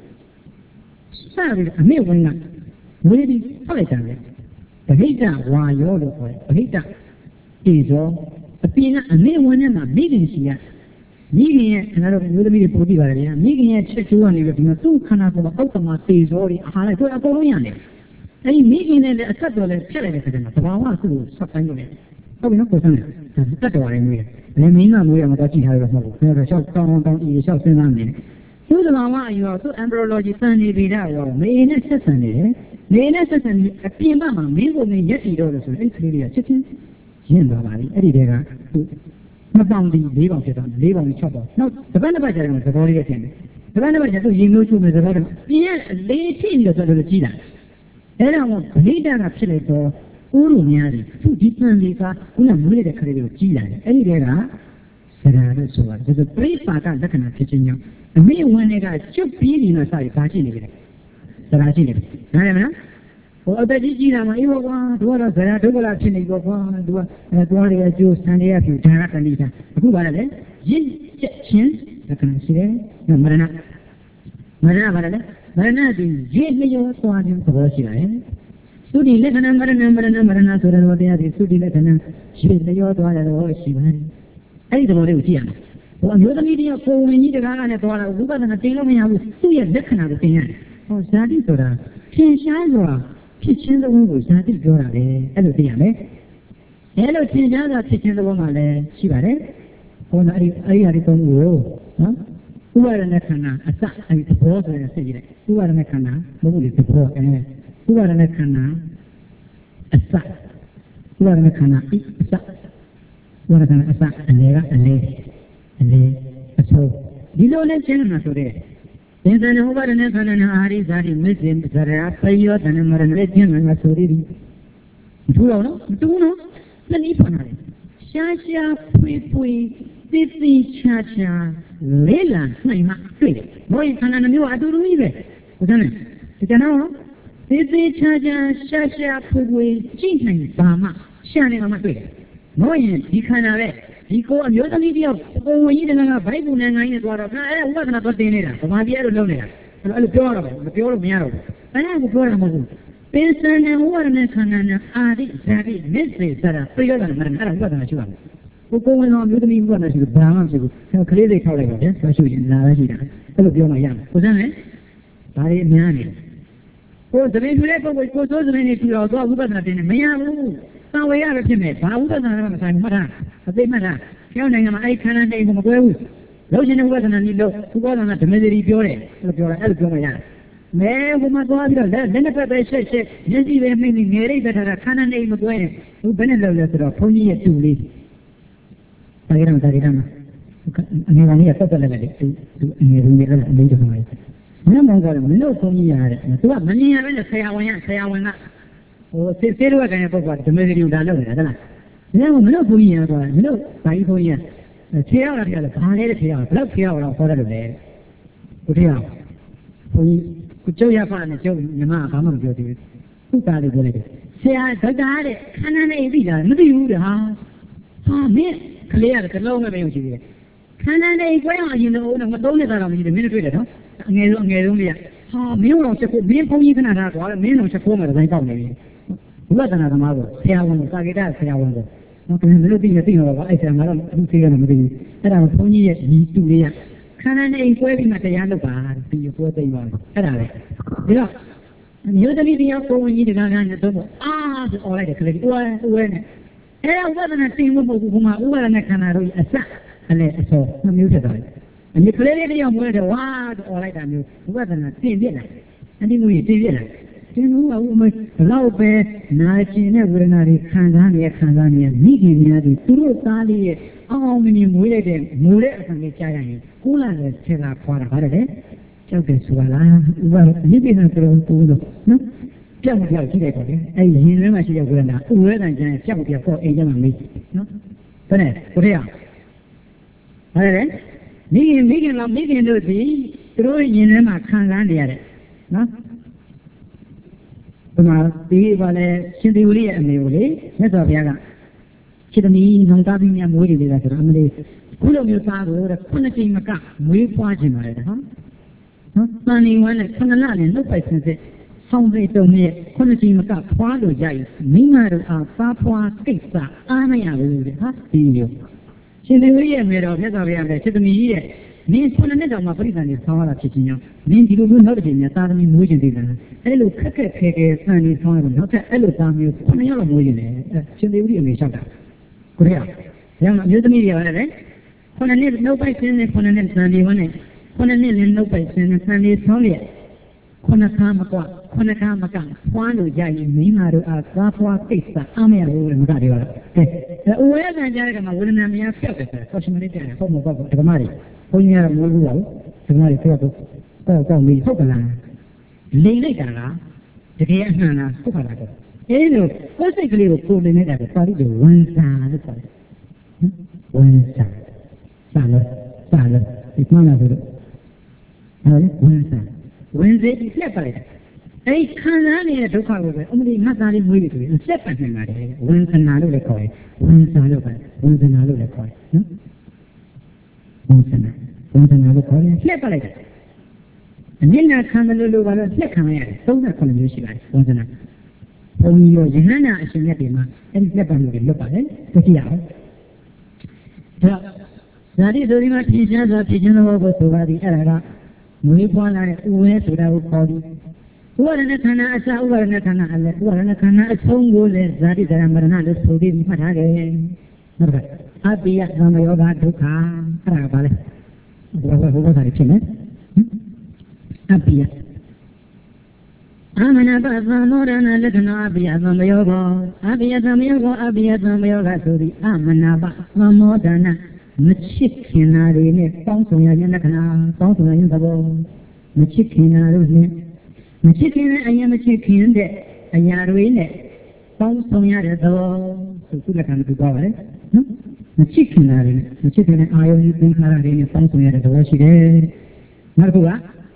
Sorry, a mere one night. Really, solitary. The Hita, why you're the way. The Hita. Is all a peanut and me one and a meeting here. Meeting another with me put the area, meeting at church one with two canals of automat is already high to a Poliani. A meeting at a couple of television of our school, something. Oh, we know for something. That's what I'm here. Let me know we are not touching her. Never shall come down in the shop in London. To the Mama, you are to embryology Sunday without may necessary. May necessary a P Mama, me will be yet dollars for eight million chicken. Jim Bavali, Eddie Dega, not bound the leave of it on, leave on each other. No, the Vandabaja was the body attendant. The Vandabaja to Jim Lutu with the bottom. Yes, they change the sort of the China. Then I want to lead down a chile for Uru Miari, two different Lisa, una mule de Caribou China. Eddie Dega said, so there's a great part of the kind of kitchen. And me when they got two beating aside, catching it. That I see it. I or the Gina, my Iwa, do what I do what I can go on, do what I do, stand there, you turn up and eat. Who are they? Jin, Chin, ခဏရှိတယ်မရဏမရဏဘာလဲမရဏဒီရေလျောသွားခြင်းသဘောရှိတယ်သုတိလက္ခဏာမရဏမရဏမရဏဆိုတဲ့တရားဒီသုတိလက္ခဏာရေလျောသွားတဲ့သဘောရှိပါတယ်အဲ့ဒီသဘောလေးကိုကြည့်ရမယ်ဟိုအမျိုးသမီးတရားပုံဝင်ကြီးတကားကလည်းသွားတာဝိပဿနာတင်လို့မရဘူးသူ့ရဲ့လက္ခဏာကိုတင်ရတယ်ဟောဇာတိဆိုတာထင်ရှားစွာဖြစ်ချင်းသဘောကိုဇာတိပြောတာလေအဲ့လိုသိရမယ်အဲ့လိုထင်ရှားစွာဖြစ်ချင်းသဘောမှလည်းရှိပါတယ်ဟောအဲ့ဒီအဲ့ဒီအရာတွေသုံးခုကိုနော်ဥပါဒณะခန္ဓာအစအဲ့ဒီသဘောဆိုရင်သိကြတယ်ဥပါဒณะခန္ဓာဘုရားဒီသဘောအဲဥပါဒณะခန္ဓာအစဥပါဒณะခန္ဓာအစဥပါဒณะခန္ဓာအစအနေကအလေအလေအဆိုဒီလိုနဲ့ရှင်းမှာဆိုတဲ့သင်္သန်ဥပါဒณะခန္ဓာအာရိဇာတိမစ္စေဇရာပယောတနမရဏကျင်းမှာဆိုရည်မထူတော့နော်မတူနော်သတိဖန်ရတယ်ရှားရှားဖွေဖွေသိသိချာချာလေးလံနိုင်မှတွေ့တယ်။ဘောရင်ခန္ဓာနှမျိုးအတူတူကြီးပဲ။ဟုတ်တယ်။ဒီကနေ့နော်သိသိချာချာရှာရှာဖွေဖွေကြည့်နိုင်ပါမှရှာနေမှတွေ့တယ်။ဘောရင်ဒီခန္ဓာပဲဒီကိုအမျိုးသမီးတယောက်ပုံဝင်ကြီးတကကဗိုက်ပုံနဲ့ငိုင်းနေသွားတော့အဲဥပဒနာတော့တင်နေတာဗမာပြည်အဲ့လိုလုပ်နေတာအဲ့လိုပြောရတော့မပြောလို့မရတော့ဘူး။အဲ့ဒါကိုပြောရမှာမဟုတ်ဘူး။ပင်စံနဲ့ဥပါဒနဲ့ခန္ဓာနဲ့အာရိဇာတိမစ္စေစရာပြရတာမှအဲ့ဒါဥပဒနာရှိပါမယ်။ကိုကိုဝင်တော်မျိုးသမီးဥပဒနာရှိလို့ဘာမှမရှိဘူး။ခလေးလေးထောက်လိုက်ပါဗျာ။ဆက်ရှိရင်လာပဲရှိတာ။အဲ့လိုပြောမှရမယ်။ကိုစမ်းလေဒါတွေအများနေတယ်။ကိုသမီးပြတဲ့ပုဂ္ဂိုလ်ကိုစိုးသမီးနေထူတော့သွားဥပဒနာတင်နေမရဘူး။သံဝေရပဲဖြစ်မယ်။ဘာဥပဒနာလည်းမဆိုင်ဘူးမှတ်ထား။အသိမှတ်ထား။ကျောင်းနိုင်ငံမှာအဲ့ခန္ဓာနဲ့ကိုမကွဲဘူး။လို့ရှင်တဲ့ဥပဒနာနည်းလို့ဥပဒနာဓမ္မစရိပြောတယ်။အဲ့လိုပြောတာအဲ့လိုပြောမှရတယ်။မဲဘုမသွားပြီးတော့လက်လက်နှစ်ဖက်ပဲဆက်ဆက်မျက်စိပဲမိနေငယ်ရိပ်ပဲထားတာခန္ဓာနဲ့မကွဲနဲ့။ဘယ်နဲ့လောက်လဲဆိုတော့ဘုန်းကြီးရဲ့တူလေးဒါကြမ်းဒါကြမ်းအနေနဲ့ရပတ်သက်လိုက်တယ်သူအနေနဲ့လည်းအလေးထားတယ်။မင်းမောင်ကလည်းမလို့ဘုန်းကြီးရတယ်။သူကမမြင်ရဘဲနဲ့ဆရာဝန်ရဆရာဝန်ကဟိုစေစေတော့ကနေပုဂ္ဂိုလ်ဓမ္မစရိဒါလုပ်နေတာဟုတ်လား။မင်းကမလို့ဘုန်းကြီးရတော့မလို့ဘာကြီးဘုန်းကြီးရဆရာတော်ကလည်းဘာလဲတဲ့ဆရာဘယ်လောက်ဆရာတော်ခေါ်တယ်လို့လဲ။ကိုတရားဘုန်းကြီးကိုကျုပ်ရပါနဲ့ကျုပ်ညီမကဘာမှမပြောသေးဘူး။သူ့သားလေးပြောလိုက်တယ်။ဆရာဒေါက်တာတဲ့ခန္ဓာနဲ့သိတာမသိဘူးတဲ့ဟာ။ဟာမင်းကလေးရတယ်ကလုံးမဲ့မယုံကြည်ဘူးခန္ဓာနဲ့ကွဲအောင်အရင်တော့ငါသုံးနေတာတော့မရှိဘူးမင်းတွေ့တယ်နော်အငယ်ဆုံးအငယ်ဆုံးလေးကဟာမင်းတော့ချက်ဖို့မင်းဘုန်းကြီးခဏထားသွားတယ်မင်းတော့ချက်ဖို့မယ်တိုင်းပေါက်နေပြီဘုရားတနာသမားကိုဆရာဝန်ကိုစာကေတဆရာဝန်ကိုနော်ဘယ်လိုသိနေသိတော့ပါအဲ့ဆရာငါတော့အခုသေးတယ်မသိဘူးအဲ့ဒါကိုဘုန်းကြီးရဲ့ဒီတူလေးကခန္ဓာနဲ့ကွဲပြီးမှတရားလုပ်ပါဒီပွဲသိမ်းပါအဲ့ဒါလေဒီတော့မျိုးသမီးတရားကိုဝင်ကြီးတကားကနဲ့တော့အာဆိုអော်လိုက်တယ်ခလေးဦးဦးနဲ့အဲ့ဒါဥပဒနာတင်မှုမဟုတ်ဘူးဘုမဥပဒနာခန္ဓာတို့အစအလဲအစောနှမျိုးဖြစ်သွားတယ်အမြဲကလေးလေးတယောက်မွေးတယ်ဝါဆိုអော်လိုက်တာမျိုးဥပဒနာတင်ပြလိုက်အဒီမျိုးတင်ပြလိုက်တင်မှုကဦးမလောက်ပဲနာကျင်တဲ့ဝေဒနာတွေခံစားနေရခံစားနေရမိခင်များဒီသူတို့သားလေးရဲ့အောင်အောင်မြင်မြင်မွေးလိုက်တဲ့မူတဲ့အဆံလေးကြားရရင်ကိုးလာတဲ့ဆင်လာခွာတာပါတယ်လေကြောက်တယ်ဆိုတာလားဥပဒနာဒီပိဿဆိုတော့တူလို့နော်ပြောက်ပြောက်ကြည့်လိုက်ပါလေအဲ့ဒီရင်ထဲမှာရှိတဲ့ဝေဒနာဥရဲတန်ကျန်ပြောက်ပြောက်ပေါ့အိမ်ထဲမှာမေးနော်ဘယ်နဲ့ကိုရဟုတ်တယ်မိခင်မိခင်လောက်မိခင်တို့ဒီသူတို့ရင်ထဲမှာခံစားနေရတယ်နော်ဒီမှာဒီပါလေရှင်သေဝရိရဲ့အမေကိုလေမြတ်စွာဘုရားကခြေသမီးနောင်သားပြီးများမွေးနေတယ်ဆိုတော့အမလေးခုလိုမျိုးသားကိုတဲ့ခုနှစ်ချိန်မကမွေးဖွားခြင်းပါတယ်နော်နော်တန်နေဝမ်းနဲ့ခဏလနဲ့နှုတ်ပိုက်ဆင်းစစ်ဆောင်းစိတ်တုံနဲ့ခုနှစ်ချိန်မကဖွားလို့ရရင်မိမတို့အားသားဖွားကိစ္စအားမရဘူးတဲ့ဟာဒီမျိုးရှင်သေဝရိရဲ့အမေတော်မြတ်စွာဘုရားလည်းခြေသမီးကြီးရဲ့နင်းခုနှစ်နှစ်တောင်မှပြိဿန်နေဆောင်းရတာဖြစ်ခြင်းကြောင့်နင်းဒီလိုမျိုးနောက်တစ်ချိန်များသားသမီးမွေးခြင်းသေးတယ်အဲ့လိုခက်ခက်ခဲခဲဆန်နေဆောင်းရတော့နောက်ထပ်အဲ့လိုသားမျိုးခုနှစ်ယောက်လောက်မွေးခြင်းတယ်ရှင်သေဝရိအမေလျှောက်တာကိုရရမ်းအမျိုးသမီးတွေကလည်းခုနှစ်နှစ်နှုတ်ပိုက်ဆင်းနေခုနှစ်နှစ်ဆန်နေဝင်နေခုနှစ်နှစ်လည်းနှုတ်ပိုက်ဆင်းနေဆန်နေဆောင်းရခုနှစ်ခါမကွာခုနှစ်ခါမကဖွားလို့ရရင်မိမာတို့အားသာဖွားကိစ္စအားမရဘူးလို့မကပြောတာအဲဥဝဲကံကြားတဲ့ကမှာဝေဒနာများဖြတ်တယ်ဆိုတော့ရှင်မလေးတဲ့ဟုတ်မဟုတ်ပေါ့ဒကမတွေဘုန်းကြီးကတော့မလို့ဘူးလားဒကမတွေပြောတော့တော့တော့မိဟုတ်ကလားလိမ့်လိုက်တာလားတကယ်အမှန်လားဟုတ်ပါလားအဲဒီလိုကိုယ်စိတ်ကလေးကိုပုံနေနေတာကပါဠိလိုဝန်စာလို့ခေါ်တယ်ဝန်စာစာလို့စာလို့ဒီမှန်လားဆိုတော့အဲဒီဝန်စာဝင်စေပြက်ပါလေအဲ့ခံစားနေတဲ့ဒုက္ခကိုပဲအမလီငတ်သားလေးမွေးပြီဆိုရင်ဆက်ပတ်နေတာတယ်ဝင်စနာလို့လည်းခေါ်တယ်ဝင်စာလို့ပဲဝင်စနာလို့လည်းခေါ်တယ်နော်ဝင်စနာဝန်စနာလို့ခေါ်တယ်လက်ပတ်လိုက်တယ်အနစ်နာခံတယ်လို့ဘာလို့လက်ခံရတယ်သုံးခုမျိုးရှိပါတယ်ဝန်စနာဘုံကြီးရောယဟန္တာအရှင်မြတ်တွေမှာအဲ့ဒီလက်ပတ်လို့လွတ်ပါတယ်သိကြရအောင်ဒါဇာတိဆိုဒီမှာဖြစ်ရှားစွာဖြစ်ခြင်းသောဘုဆိုပါသည်အဲ့ဒါကမွေးဖွားလာတဲ့ဥဝဲဆိုတာကိုခေါ်ပြီးဥပါဒနာခန္ဓာအစဥပါဒနာခန္ဓာအလယ်ဥပါဒနာခန္ဓာအဆုံးကိုလည်းဇာတိဇရာမရဏလို့ဆိုပြီးမှတ်ထားတယ်ဟုတ်ကဲ့အပိယသမယောဂဒုက္ခအဲ့ဒါကဘာလဲဘာဘာဘာသာဖြစ်နေအပိယအမနာပသမောဒနာလက္ခဏာအပိယသမယောဂအပိယသမယောဂအပိယသမယောဂဆိုပြီးအမနာပသမောဒနာမချစ်ခင်တာတွေနဲ့ပေါင်းဆောင်ရခြင်းလက္ခဏာပေါင်းဆောင်ရခြင်းသဘောမချစ်ခင်တာတို့နဲ့မချစ်ခင်တဲ့အရင်မချစ်ခင်တဲ့အရာတွေနဲ့ပေါင်းဆောင်ရတဲ့သဘောဆိုသူလက္ခဏာတူသွားပါလေနော်မချစ်ခင်တာတွေနဲ့မချစ်ခင်တဲ့အာယုံသင်္ခါရတွေနဲ့ပေါင်းဆောင်ရတဲ့သဘောရှိတယ်နောက်တစ်ခုက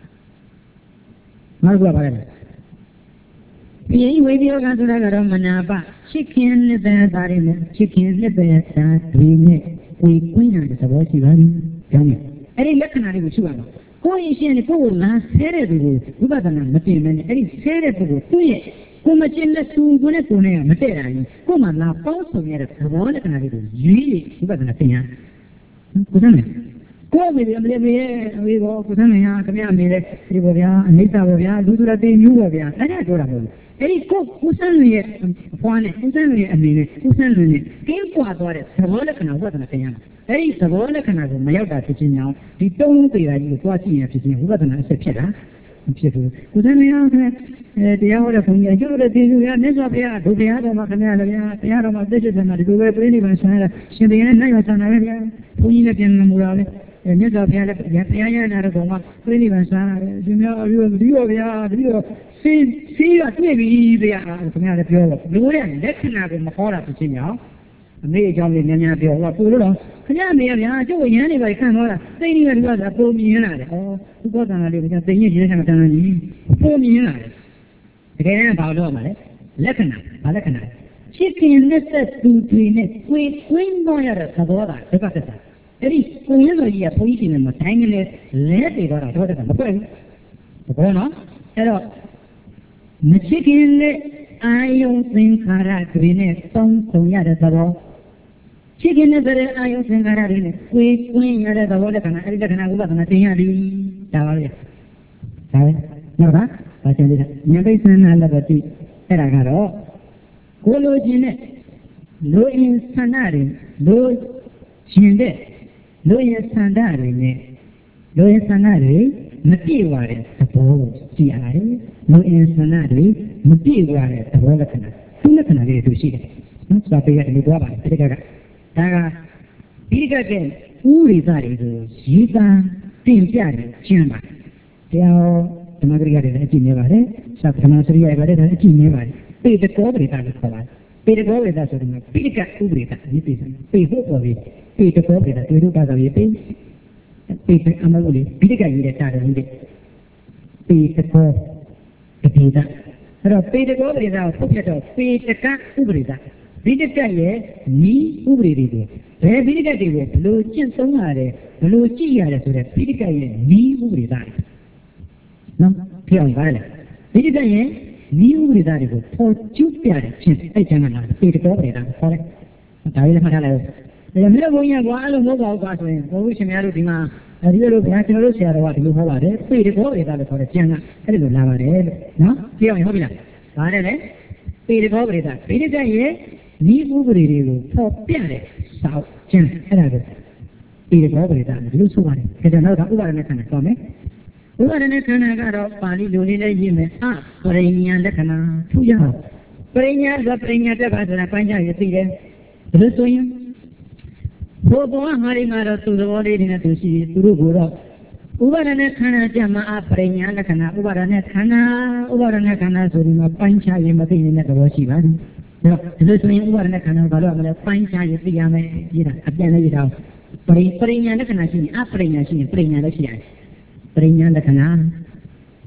နောက်တစ်ခုကဘာလဲပြေဝိပယောဂဆိုတာကတော့မနာပချစ်ခင်တဲ့သားတွေနဲ့ချစ်ခင်တဲ့သားတွေနဲ့ဝိကွင်းတဲ့သဘောရှိပါလိမ့်ကျောင်းအဲ့ဒီလက္ခဏာတွေကိုရှုရအောင်ကိုယ်ရင်ရှင်ကိုယ်လာဆဲတဲ့သူကိုဝိပဿနာမတင်မနဲ့အဲ့ဒီဆဲတဲ့သူကိုသူ့ရဲ့ကိုမကျင်တဲ့သူကိုနဲ့ကိုယ်နဲ့မတည့်တာရင်ကိုယ်မှလာပေါင်းဆောင်ရတဲ့သဘောလက္ခဏာတွေကိုရွေးဝိပဿနာသင်ရကိုယ်စမ်းမယ်ကိုယ်မေးအမလေးမေးဝေဘောကိုယ်စမ်းမယ်ဟာခင်ဗျာမေးလေဒီဘောဗျာအနိစ္စဘောဗျာလူသူရတေမျိုးဘောဗျာအဲ့ဒါပြောတာမဟုတ်ဘူးအဲ့ဒီကိုကိုယ်စမ်းရဲ့အဖွားနဲ့ကိုယ်စမ်းရဲ့အနေနဲ့ကိုယ်စမ်းရဲ့ကင်းကွာသွားတဲ့သဘောလက္ခဏာဝိပဿနာသင်ရမယ်အဲ့ဒီသဘောလက္ခဏာကိုမရောက်တာဖြစ်ခြင်းကြောင့်ဒီတုံးသေးတာကြီးကိုသွားကြည့်ရင်ဖြစ်ခြင်းဝိပဿနာအစစ်ဖြစ်တာမဖြစ်ဘူးကိုယ်စမ်းရအောင်ခင်ဗျအဲတရားဟောတဲ့ဘုန်းကြီးအကျိုးတဲ့သင်ယူရမြတ်စွာဘုရားဒုတရားတော်မှာခင်ဗျာလည်းဗျာတရားတော်မှာသိချက်တယ်မှာဒီလိုပဲပြိဋိဘံဆန်းရရှင်တရားနဲ့နိုင်ရဆန်းတယ်ဗျာဘုန်းကြီးလည်းပြန်မူတာလေမြတ်စွာဘုရားလည်းတရားရနာတဲ့ကောင်ကပြိဋိဘံဆန်းရတယ်ရှင်များအပြီးဒီရောဗျာဒီရောစီစီရတွေ့ပြီဗျာခင်ဗျာလည်းပြောတော့လိုတဲ့လက္ခဏာကိုမဟောတာဖြစ်ခြင်းကြောင့်အမေအကြောင်းလေးများများပြောတော့ပူလို့တော့ခင်ဗျာမေဗျာကျုပ်ရန်နေပါခံတော့တာသိနေတယ်လို့ကပုံမြင်လာတယ်ဩဥပဒနာလေးကသိရင်ရင်းချင်တယ်ကြီးပုံမြင်လာတယ်တကယ်တမ်းဘာလို့ရမှာလဲလက္ခဏာဘာလက္ခဏာချစ်ခင်နဲ့သက်သူတွေနဲ့ကိုယ်ကိုင်းတော့ရတဲ့သဘောတာဒုက္ခသစ္စာအဲ့ဒီကိုယ်ရဆိုကြီးကဘုန်းကြီးရှင်နဲ့မတိုင်းကလေးလဲတည်တော့တာဒုက္ခသစ္စာမပွက်ဘူးဘောနော်အဲ့တော့မချစ်ခင်နဲ့အာယုံသင်္ခါရတွေနဲ့ပေါင်းဆောင်ရတဲ့သဘောချစ်ခင်တဲ့အာယုံသင်္ခါရတွေနဲ့ကိုယ်ကိုင်းရတဲ့သဘောလက္ခဏာအဲ့ဒီလက္ခဏာဥပဒနာသင်ရသည်ဒါပါပဲဒါပဲနော်ဗျာဘာချင်းလေးဉာဏ်ပိဿနာလည်းပဲကြည့်အဲ့ဒါကတော့ကိုလိုချင်တဲ့လိုအင်ဆန္ဒတွေလိုချင်တဲ့လိုအင်ဆန္ဒတွေနဲ့လိုအင်ဆန္ဒတွေမပြည့်ဝတဲ့သဘောကိုကြည့်ရတယ်လိုအင်ဆန္ဒတွေမပြည့်ဝတဲ့သဘောလက္ခဏာသူလက္ခဏာလေးတွေရှိတယ်နော်စာပေရတယ်လို့ပြောပါတယ်ဒီကကဒါကဒီကကဥရိသတွေကိုရေးသားတင်ပြတယ်ကျင်းပါတရားဓမ္မဂရိယတွေလည်းအကြည့်နေပါတယ်။သမာစရိယတွေလည်းအကြည့်နေပါတယ်။ပေတကောပရိသလို့ခေါ်ပါတယ်။ပေတကောပရိသဆိုတဲ့ပိဋကဥပရိသဒီပိစံပေဖို့ပေါ်ပြီးပေတကောပရိသတွေ့လို့ပါဆိုပြီးပေပေအမလို့လေပိဋကကြီးတဲ့တာတယ်လေပေတကောပရိသအဲ့တော့ပေတကောပရိသကိုထုတ်ပြတော့ပေတကဥပရိသပိဋကရဲ့ဤဥပရိသတွေဘယ်ပိဋကတွေကိုဘလို့ကျင့်သုံးရတယ်ဘလို့ကြည့်ရတယ်ဆိုတဲ့ပိဋကရဲ့ဤဥပရိသနော်ပြောင်းပါလေဒီကရဲ့ဤဥပဒေသားတွေကိုပေါ်ကျူးပြတယ်ဖြစ်အဲ့ကျမ်းကလာပေတကောပရိသခေါ်တယ်ဒါလေးမှတ်ထားလိုက်ဒါမျိုးဘုန်းကြီးကကွာအဲ့လိုမဟုတ်ပါဘူးကွာဆိုရင်ဘုန်းကြီးရှင်များတို့ဒီမှာဒီလိုလိုဗျာကျွန်တော်တို့ဆရာတော်ကဒီလိုဟောပါတယ်ပေတကောပရိသလို့ခေါ်တယ်ကျမ်းကအဲ့ဒီလိုလာပါတယ်လို့နော်ပြောင်းရင်ဟုတ်ပြီလားဒါနဲ့လေပေတကောပရိသပေတကရဲ့ဤဥပဒေတွေကိုပေါ်ပြတယ်စောက်ကျမ်းအဲ့ဒါကိုပေတကောပရိသဒီလိုဆိုပါတယ်ဒါကြောင့်တော့ဥပါဒณะခန္ဓာခေါ်မယ်ဥပါဒณะခန္ဓာကတော့ပါဠိလိုလေးလေးရေးမယ်အပရိညာလက္ခဏာထူးရအောင်ပရိညာဆိုပရိညာတက်ပါဆိုတာပန်းချရသိတယ်ဒါလို့ဆိုရင်ဘုဘောဟာရီမှာတော့သူသဘောလေးတွေနဲ့သူရှိတယ်သူတို့ကတော့ဥပါဒณะခန္ဓာကြမှာအပရိညာလက္ခဏာဥပါဒณะခန္ဓာဥပါဒณะခန္ဓာဆိုဒီမှာပန်းချရမသိနေတဲ့သဘောရှိပါတယ်ဒါလို့ဆိုရင်ဥပါဒณะခန္ဓာဘာလို့ရမလဲပန်းချရသိရမယ်ရေးတာအပြန်လေးရေးတာပရိပရိညာလက္ခဏာရှိရင်အပရိညာရှိရင်ပရိညာလည်းရှိရတယ်ပရိညာလက္ခဏာ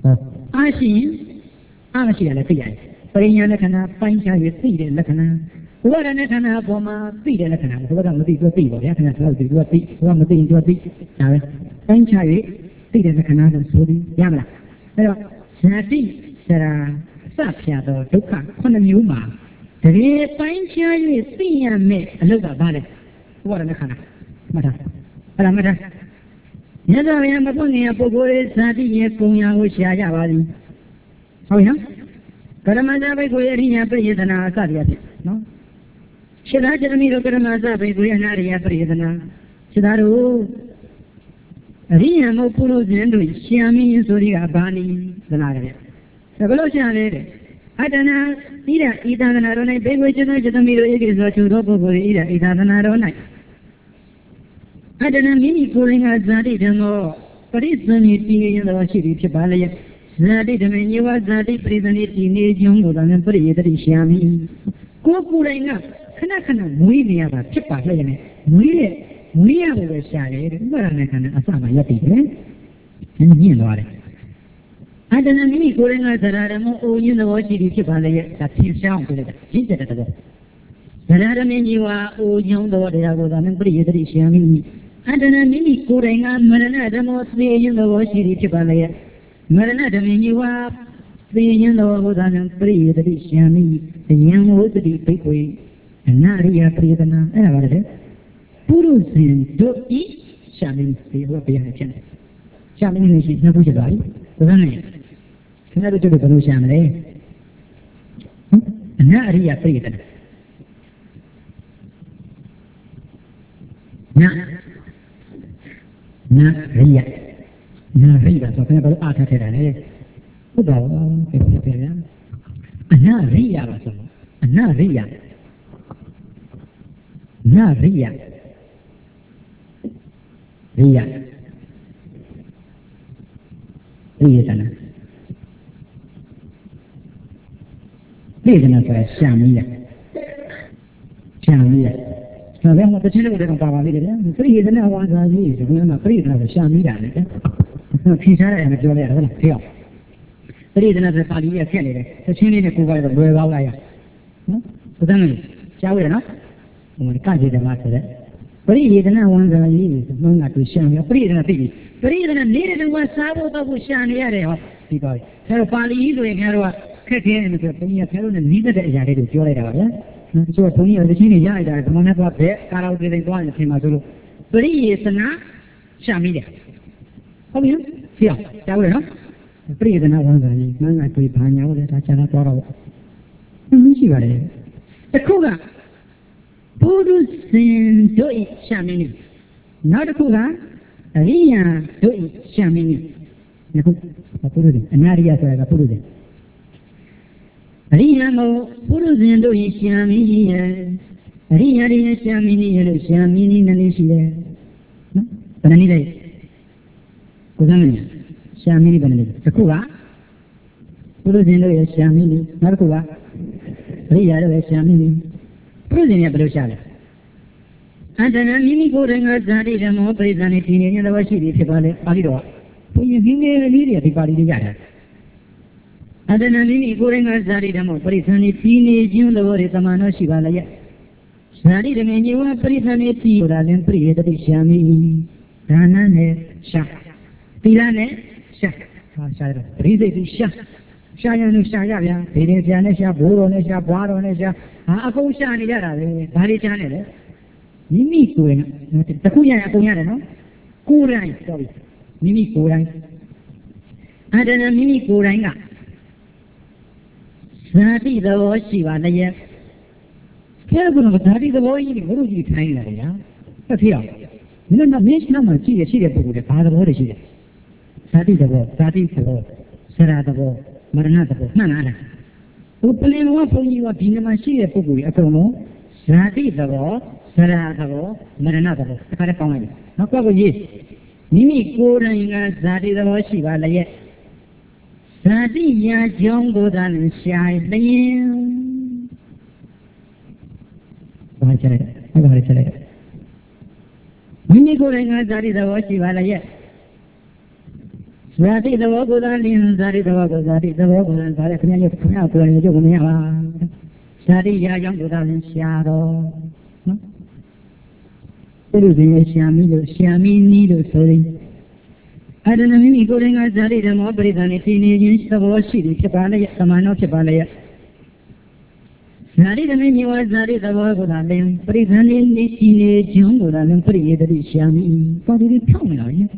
အားရှိရင်အားမရှိရလည်းသိရတယ်ပရိညာလက္ခဏာပိုင်းခြား၍သိတဲ့လက္ခဏာ What an economic former, feed an economic, what I'm the people, the economic, the what the one thing to a big. Thank you, feed an economic, Yamla. Sati, Sarah, Sapia, Duka, Konamuma. The real fine cherry is being a make a look about it. What an economic. Mata. Mata. Never I am upon the Apogore, Sati, Punya, which I have. Oh, yeah? Karamada, we go in a place and our Sadia. No? Should I tell me to Karamada, we go in a place and our Sidaru Ria Mopuru Zendu, Shiami, Soria Bani, the Nadia. The Velocian. I don't know, either Idan and Arona, big way to know the middle is what you do for either Idan and Arona. I don't know, many cooling as Zadi demo, but it's only in the city to Balaya. Zadi the menu was Zadi prison teenage young than pretty Shami. Go cooling up, Kanakana, we have a chip of Lane. We we have a shade, but I can assign a yeti, and you know it. I don't know, many cooling as a you know what you keep on that seems sound to it. She said it. The other menu are all young daughter than pretty Shami. I don't know, many cooling on Maranada mostly you know what she keep on there. Maranada menu are three you know than pretty Shami, the young would be people, and now we are pretty than ever. Purusin do eat Shami, they will be a chance. Shami is not good, right? Can I do the Shami? And now we are pretty. Now, now, Ria. Now, Ria, so I'm about to tell you. About now, Ria, now, Ria. Now, Ria. Ria. Ria. Ria for Shamia. Shamia. Now, then what the children of Baba did, three is now one of these, remember, three of Shamia. Peter and a jolly hill. Three is another party, a candidate, the chimney to provide a very well liar. So then, shall we not? We can't get them after that. Three is now one of these, known as Shamia, three and a piggy. Three and a needed one sabo of Shamia, because her party easily had a cutting with a penny of heaven and needed a jacket to jolly out, yeah? So a pony of the chimney yard, I don't have a bed, cut out with a one of him as well. Three is not Shamia. Oh, yeah? Yeah, shall we not? Three is another one of these, man, I put Panya, I cannot borrow. See what it is. The Kuga. Purusin do it Shamini. Not a Kuga, a Ria do it Shamini. A Purusin, an area for a Purusin. Ria mo Purusin do it Shamini. Ria Ria Shamini, Shamini, Nalishia. But anyway, Kuzamini, Shamini Banani. The Kuga. Purusin do it Shamini, not a Kuga. Ria do it Shamini. Purusin Abdushala. And then a mini golden Zadi, the more prison in the Washidi Pipale, Palido. For you immediately party together. And then a mini golden Zadi, the more prison in teenage university, the Mano Shivalaya. Zadi, the menu of prison in Tira and Priya, the Shami, Ranane, Shah. Pilane, Shah. Prison Shah. Shayan Shaya, Pirisha, Buronesha, Baronesha, Ako Shani, Bari Channel. Mimi Kuran, the Kuya Kuyana, no? Kuran, sorry. Mimi Kuran. And then a Mimi Kuranga. Sati the Washiva, the yes. Careful of Sati the boy, what would you find there, yeah? But here, you don't mention number, see a serious book, the father of the Sati the boy, Sati the boy, Sarah the boy. Maranatha, Manana. Opening one for you of Dinamasi, a Pugu, a Como, Sati the law, Sarah the law, Maranatha, the Parapamani. No problem, yes. Nimi Kuranga, Sati the Washiva, the yes. Sati ya Jongo than Shai, the yen. I said it, I got it. Nimi Kuranga, Sati the Washiva, the yes. Zadi the Wagodan, Zadi the Wagozadi, the Wagodan, Zadi, Sari Yayam Buddha Shadow. There is a Shami, Shami needle, sorry. I don't know me going as I did more than a teenage of a city, Chapalaya, Samano Chapalaya. Sari the mini was Zari the Wagudalem, prison in the teenage young Buddha, pretty that is Shami. What did it come now?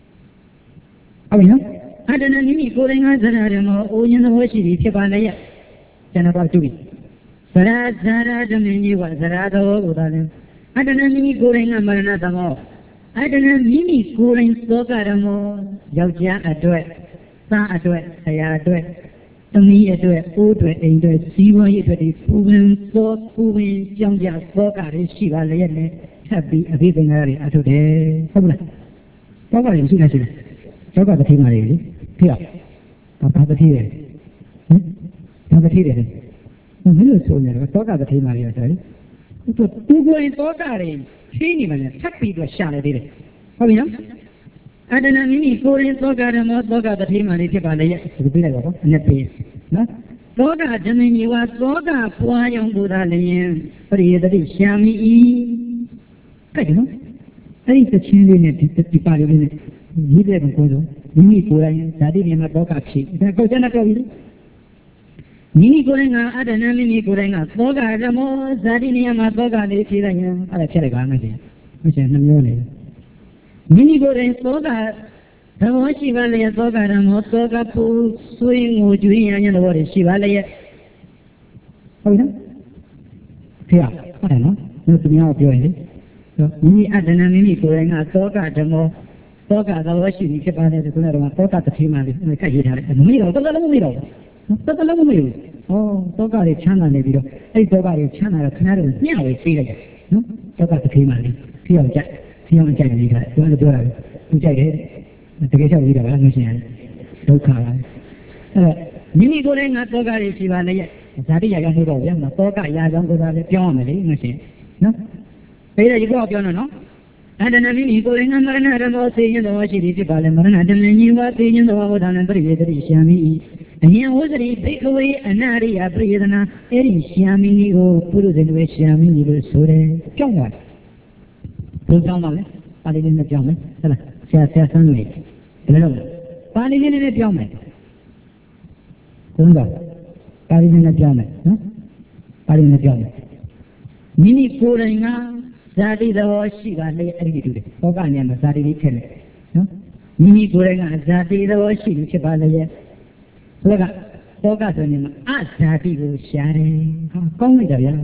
Oh, yeah. I don't know me going as I did more, oh, you know, city, Chapalaya. Janaba to me. Sarah, Zara, the mini was Zarada Wagudalem. I don't know me going a maranatha more. I don't know Mimi going so caramo, Georgia at it, Sa at it, Saya at it, to me at it, O to it, and to it, see why it is proven so proven, Georgia, so car is Shiva Lene, happy a bit in area at today. What are you saying? So got the team already. Here, Papa the Tea. Papa Tea. No, no, so never talk about the team already. Two going to carry. She even happy to shall it. Oh, you know? I don't know me going to get a more dog at the team and it's about the year and the pace. No? Doga, Jamin, you are Doga, poor young Buddha, but he is a Shami. I don't know. I think the children at the party in it. He didn't go to Mimi Pura, Daddy and a Doga chief. That goes in Mimi going out, I don't know Mimi going out. Doga, the more Zadini and Doga, they see them at a telegram, which is the Mini going Doga, the more she valley a Doga, the more Doga pool, swing, would you hear and what is she valley? Oh, yeah? Yeah, I don't know. Not to be out doing it. Mimi, I don't know Mimi going out, Doga, the more Doga, the more she kept on the corner of Doga, the team and the Kajita, and the middle, the little middle. But the little middle. Oh, Doga is China, maybe. Hey, Doga is China, Canada, now we see it. No? Doga the team and Pio Jack, Pio Jack, you want to do it. You take it. The case of the other machine. Doga. Mimi going at Doga is Shivana. Zadi Yagan, Doga, Yagan, Doga, Pion, machine. No? Where you go up, you know? I don't know me going on another saying the watch it is about them, and I don't know you are saying the water and breathe the Shami. And here was a take away an area breathing, Eddie Shami, who put it in the Shami, will soon. John what? Don't tell me, I didn't know John. Say, say, son, hello. Paddy didn't know John. Don't go. Paddy didn't know John. Paddy didn't know John. Mini pouring out. Zadi the wash, she got lay attitude. Ogani and the Zadi tell it. Mimi going as Zadi the wash, she which about the year. Loga, Oga, as Zadi will share. Come with her.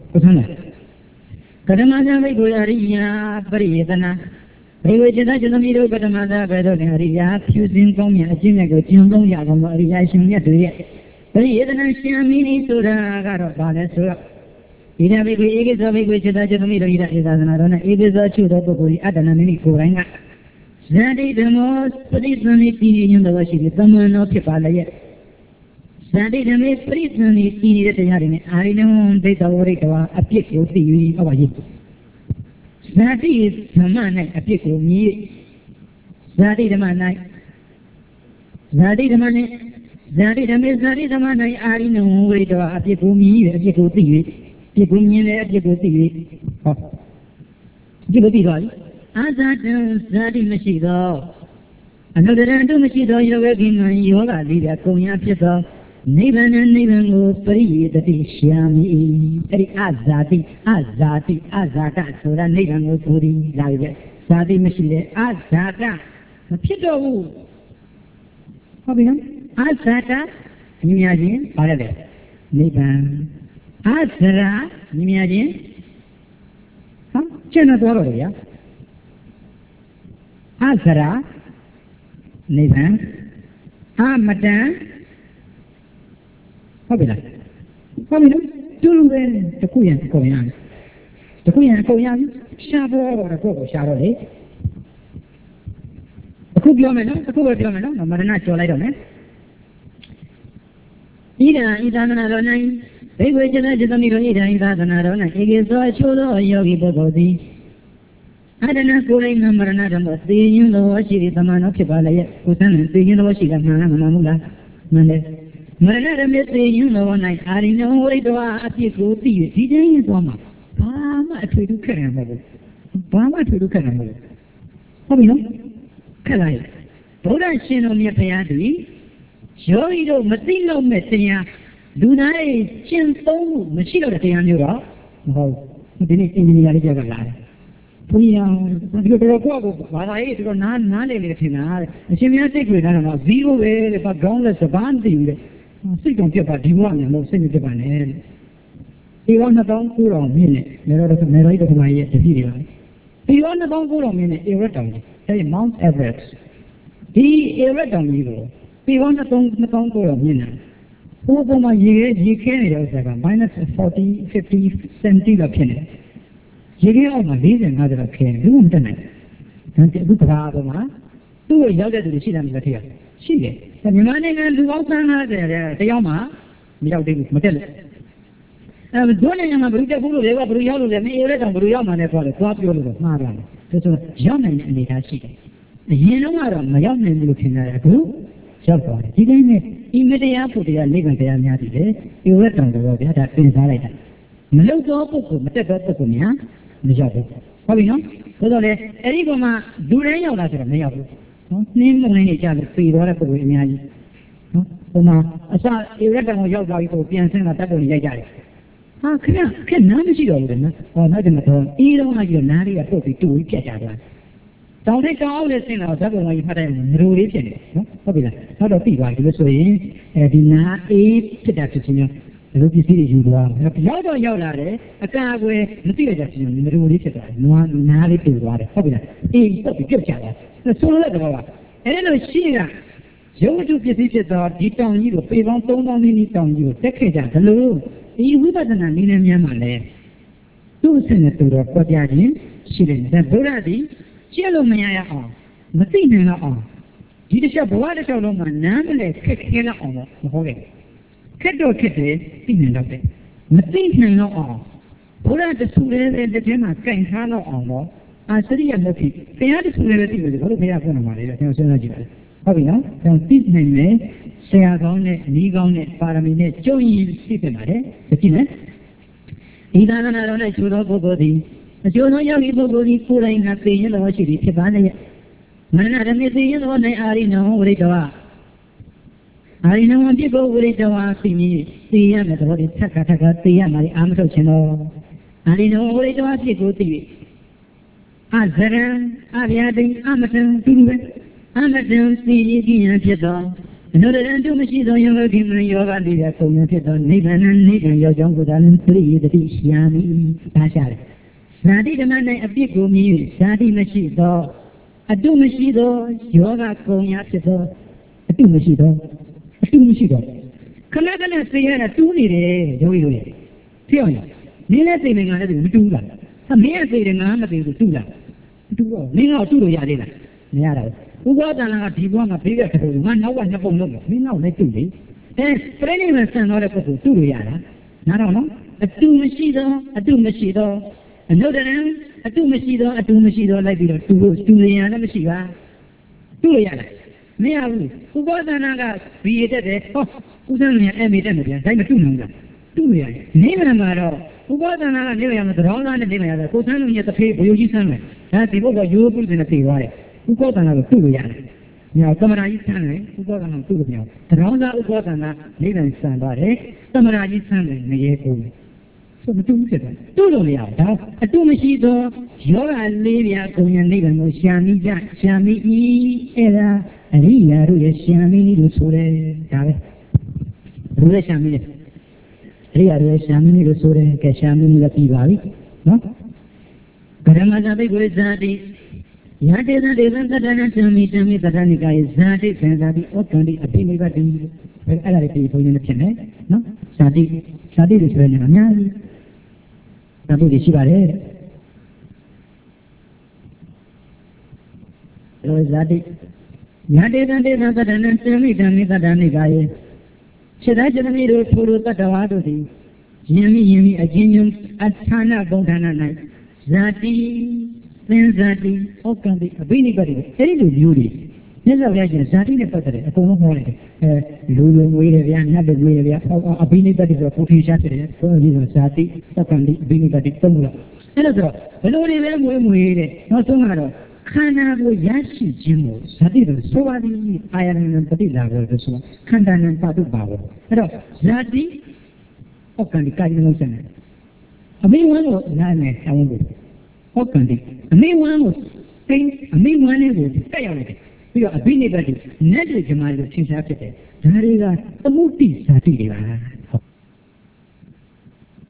Kadamada, we go area, Paridana. We were just in the middle, but a mother, better than Ria, choosing from me, a Jimmy, Jimbo, Yagam, reaction yet to it. But he is an ancient mini to the Garot. It is a big which is a middle, it is a shoot of the Adana Kuranga. That is the most prison in the worship, the man of Chipala. That is the most prison in I know they already a pick of the over him. That is the man a pick of me. That is the man. That is the man. That is the man. That is the man I know where to a pick of me, a pick of the People in there, you go see it. Give a big eye. As that is Machido. Another end to Machido, you're working on your leader, going up yourself. Neven and Neven will free the fish, Yami. Azati, Azati, Azata, so that Neven will put in like Sadi Machide, Azata. The Pito. How be done? Azata, you imagine, whatever. Neven. Azara, you imagine? Huh? Chena Doroya. Azara, Neven. Ah, Madame. How be that? How be that? Do the Kuyan Koyan. The Kuyan Koyan, Shabo or a Coco Shabo. The Kubiomeno, the Kubiomeno, no Maranaccio, I don't know. Ida is another name. They were just a middle Ida is another name. It is a show Yogi Bogodi. I don't know going number another, but the you know what she is a man of Chibala, who sent the you know what she got Mamula. Monday. Mana mesti you know night. I know what it was. I think go see. He didn't want to. Mama, I told you can't have it. Mama, I told you can't have it. How you know? Can I? Don't I see no me payadi? Show you mati no metiya. Do not chin so machine of the Tianura. Oh, didn't engineer the Jagala. We are going to go. What I ate or not, not anything. She may take with zero way, but groundless of banding. Sit on paper, you want to know, send it to my head. He won a down for a minute, never of my video. He won a down for a minute, irretum, say Mount Everest. He irretum evil. He won a down for a minute. Over my years, he carried like a minus forty, fifty centimeter penny. He gave all my reason other of care, you won't deny it. And the good problem, two younger to the Shidan material. She did. And the money and the Waltana, the Yama, without the material. I was doing a Bruta Buru, they were Bruyolo, they made it on Bruyama, they call it, Flop Yolo, Maran. So, John and the Hashi. You know, Maran, my young man looking at a group. So, he didn't immediately put the living there near today. You were on the road, that things are like that. No go to Metaconia, the job. How you know? So, Erigoma, do they know that? Name each other, free whatever we imagine. I saw a regular job like for Pianson at Tabon Yagari. How can can none of you or not in the home? Either one of your nari are probably two weeks at other. Don't take all this in our double when you had a religion. Not a people like this way, and did not eat to that senior. Look, you see, you are a Yoda Yoda, a car where the theatre in the religion, one nari to water. He took a good challenge. The soul of the water. And then she so to visit the detail you, pay one don't only need on you, take it out. Hello, you with us and I mean, Yamale. Two senators of Podiadi, she didn't have Buradi. Cielo mea on, the thing in on. You just have water on my name, kick in on the whole. Cat or kitty, thinking of it. The thing in on. Put out the student and the general can't handle on. I said, I'm looking. They had a student with the whole pair of money. I was energy. How you know? Don't think me, say I own it, leave on it, paramine, join you, sleep in my head. The dinner. He doesn't know that you don't go body. As you know, young people go in full and happy, you know what you did. Manana, you know, I already know what it was. I know when people will it was see me, see him at what it's Takataka, see him, I'm so channel. I know what it was, you go to you. Azaran, Aviading, Amazon, Tulu, Amazon, see you in a piano. Another than two machines on your working in your body, that's on your piano, Nathan and Nathan, your young good and three, the fish, Yami, Pasha. Sadi the man a big me, Sadi Machido, a do Machido, Yoga Koyato, a two Machido, a two Machido. Kanaka say a two needed, Joey. Fiona, Nina saying I didn't do that. A mere saying I'm not able to do that. Do Nina to the Yadina. Yada. Who got an Tibuan a bigger one, no one never knows. We know they do it. Then, Freddy was another person to Yada. Not on a two Machido, a two Machido. Another name, a two Machido, a two Machido, like the two to the other Machiga. Two Yana. May I who was another created it? Oh, who's only an emmy demagogue, like a two number. Two Yana. Name a matter. Who was another name on the wrong line of the other? Who's only at the paper you send. That's the book you put in a pay, right? Who got another two Yana? Now, come on, you send who got another two Yana. The wrong line who got another, Nathan stand by it. Some of you send in the year. So the two seconds. Two of the other, a two Machido, Yoga Livia, Koyan Livan, Shami, Shami, E, Ella, and Ria, Shami, Lusure, Rule Shami, Ria, Shami, Lusure, Kashami, the Pivari, no? Karamazabi, Guizadi, Yadina, the Dana, Shami, Shami, the Danica is Zadi, Sandadi, or twenty, a Pimika, other people in the Chennai, no? Sadi, Sadi is very young. Nabu di Shibare. So is that it? Yadi and the other than a semi dami the Dani guy. Should I just need to follow the Tawadi? Jimmy, Jimmy, a genius at China Bogana night. Zati, then Zati, Okandi, a binibody, very good beauty. မြတ်စွာဘုရားရှင်ဇာတိနဲ့ပတ်သက်တယ်အကုန်လုံးဟောလိုက်တယ်အဲလူလူမွေးတယ်ဗျာနတ်တွေမွေးတယ်ဗျာအဘိနိတ္တိဆိုတော့ပူထီရှားဖြစ်တယ်ဆိုတော့ဒီဆိုဇာတိသက္ကန္တိအဘိနိတ္တိသုံးလို့အဲ့လိုဆိုတော့ဘယ်လိုတွေလဲမွေးမွေးတဲ့နောက်ဆုံးကတော့ခန္ဓာကိုရရှိခြင်းကိုဇာတိဆိုဆိုပါသည်အာယနံပฏิလာဘောလို့ဆိုခန္ဓာနဲ့ပါတုပါဘောအဲ့တော့ဇာတိဩကံဒီကာယလုံးစံတယ်အမိဝမ်းကိုနားနဲ့ဆောင်းလို့ဩကံဒီအမိဝမ်းကိုသိအမိဝမ်းလေးကိုတက်ရောက်လိုက်တယ်ပြီးတော့အဘိနိတ္တိနတ်တွေဂျမားတွေသင်္ချာဖြစ်တယ်ဒါတွေကသမုဒ္ဒိဇာတိတွေပါ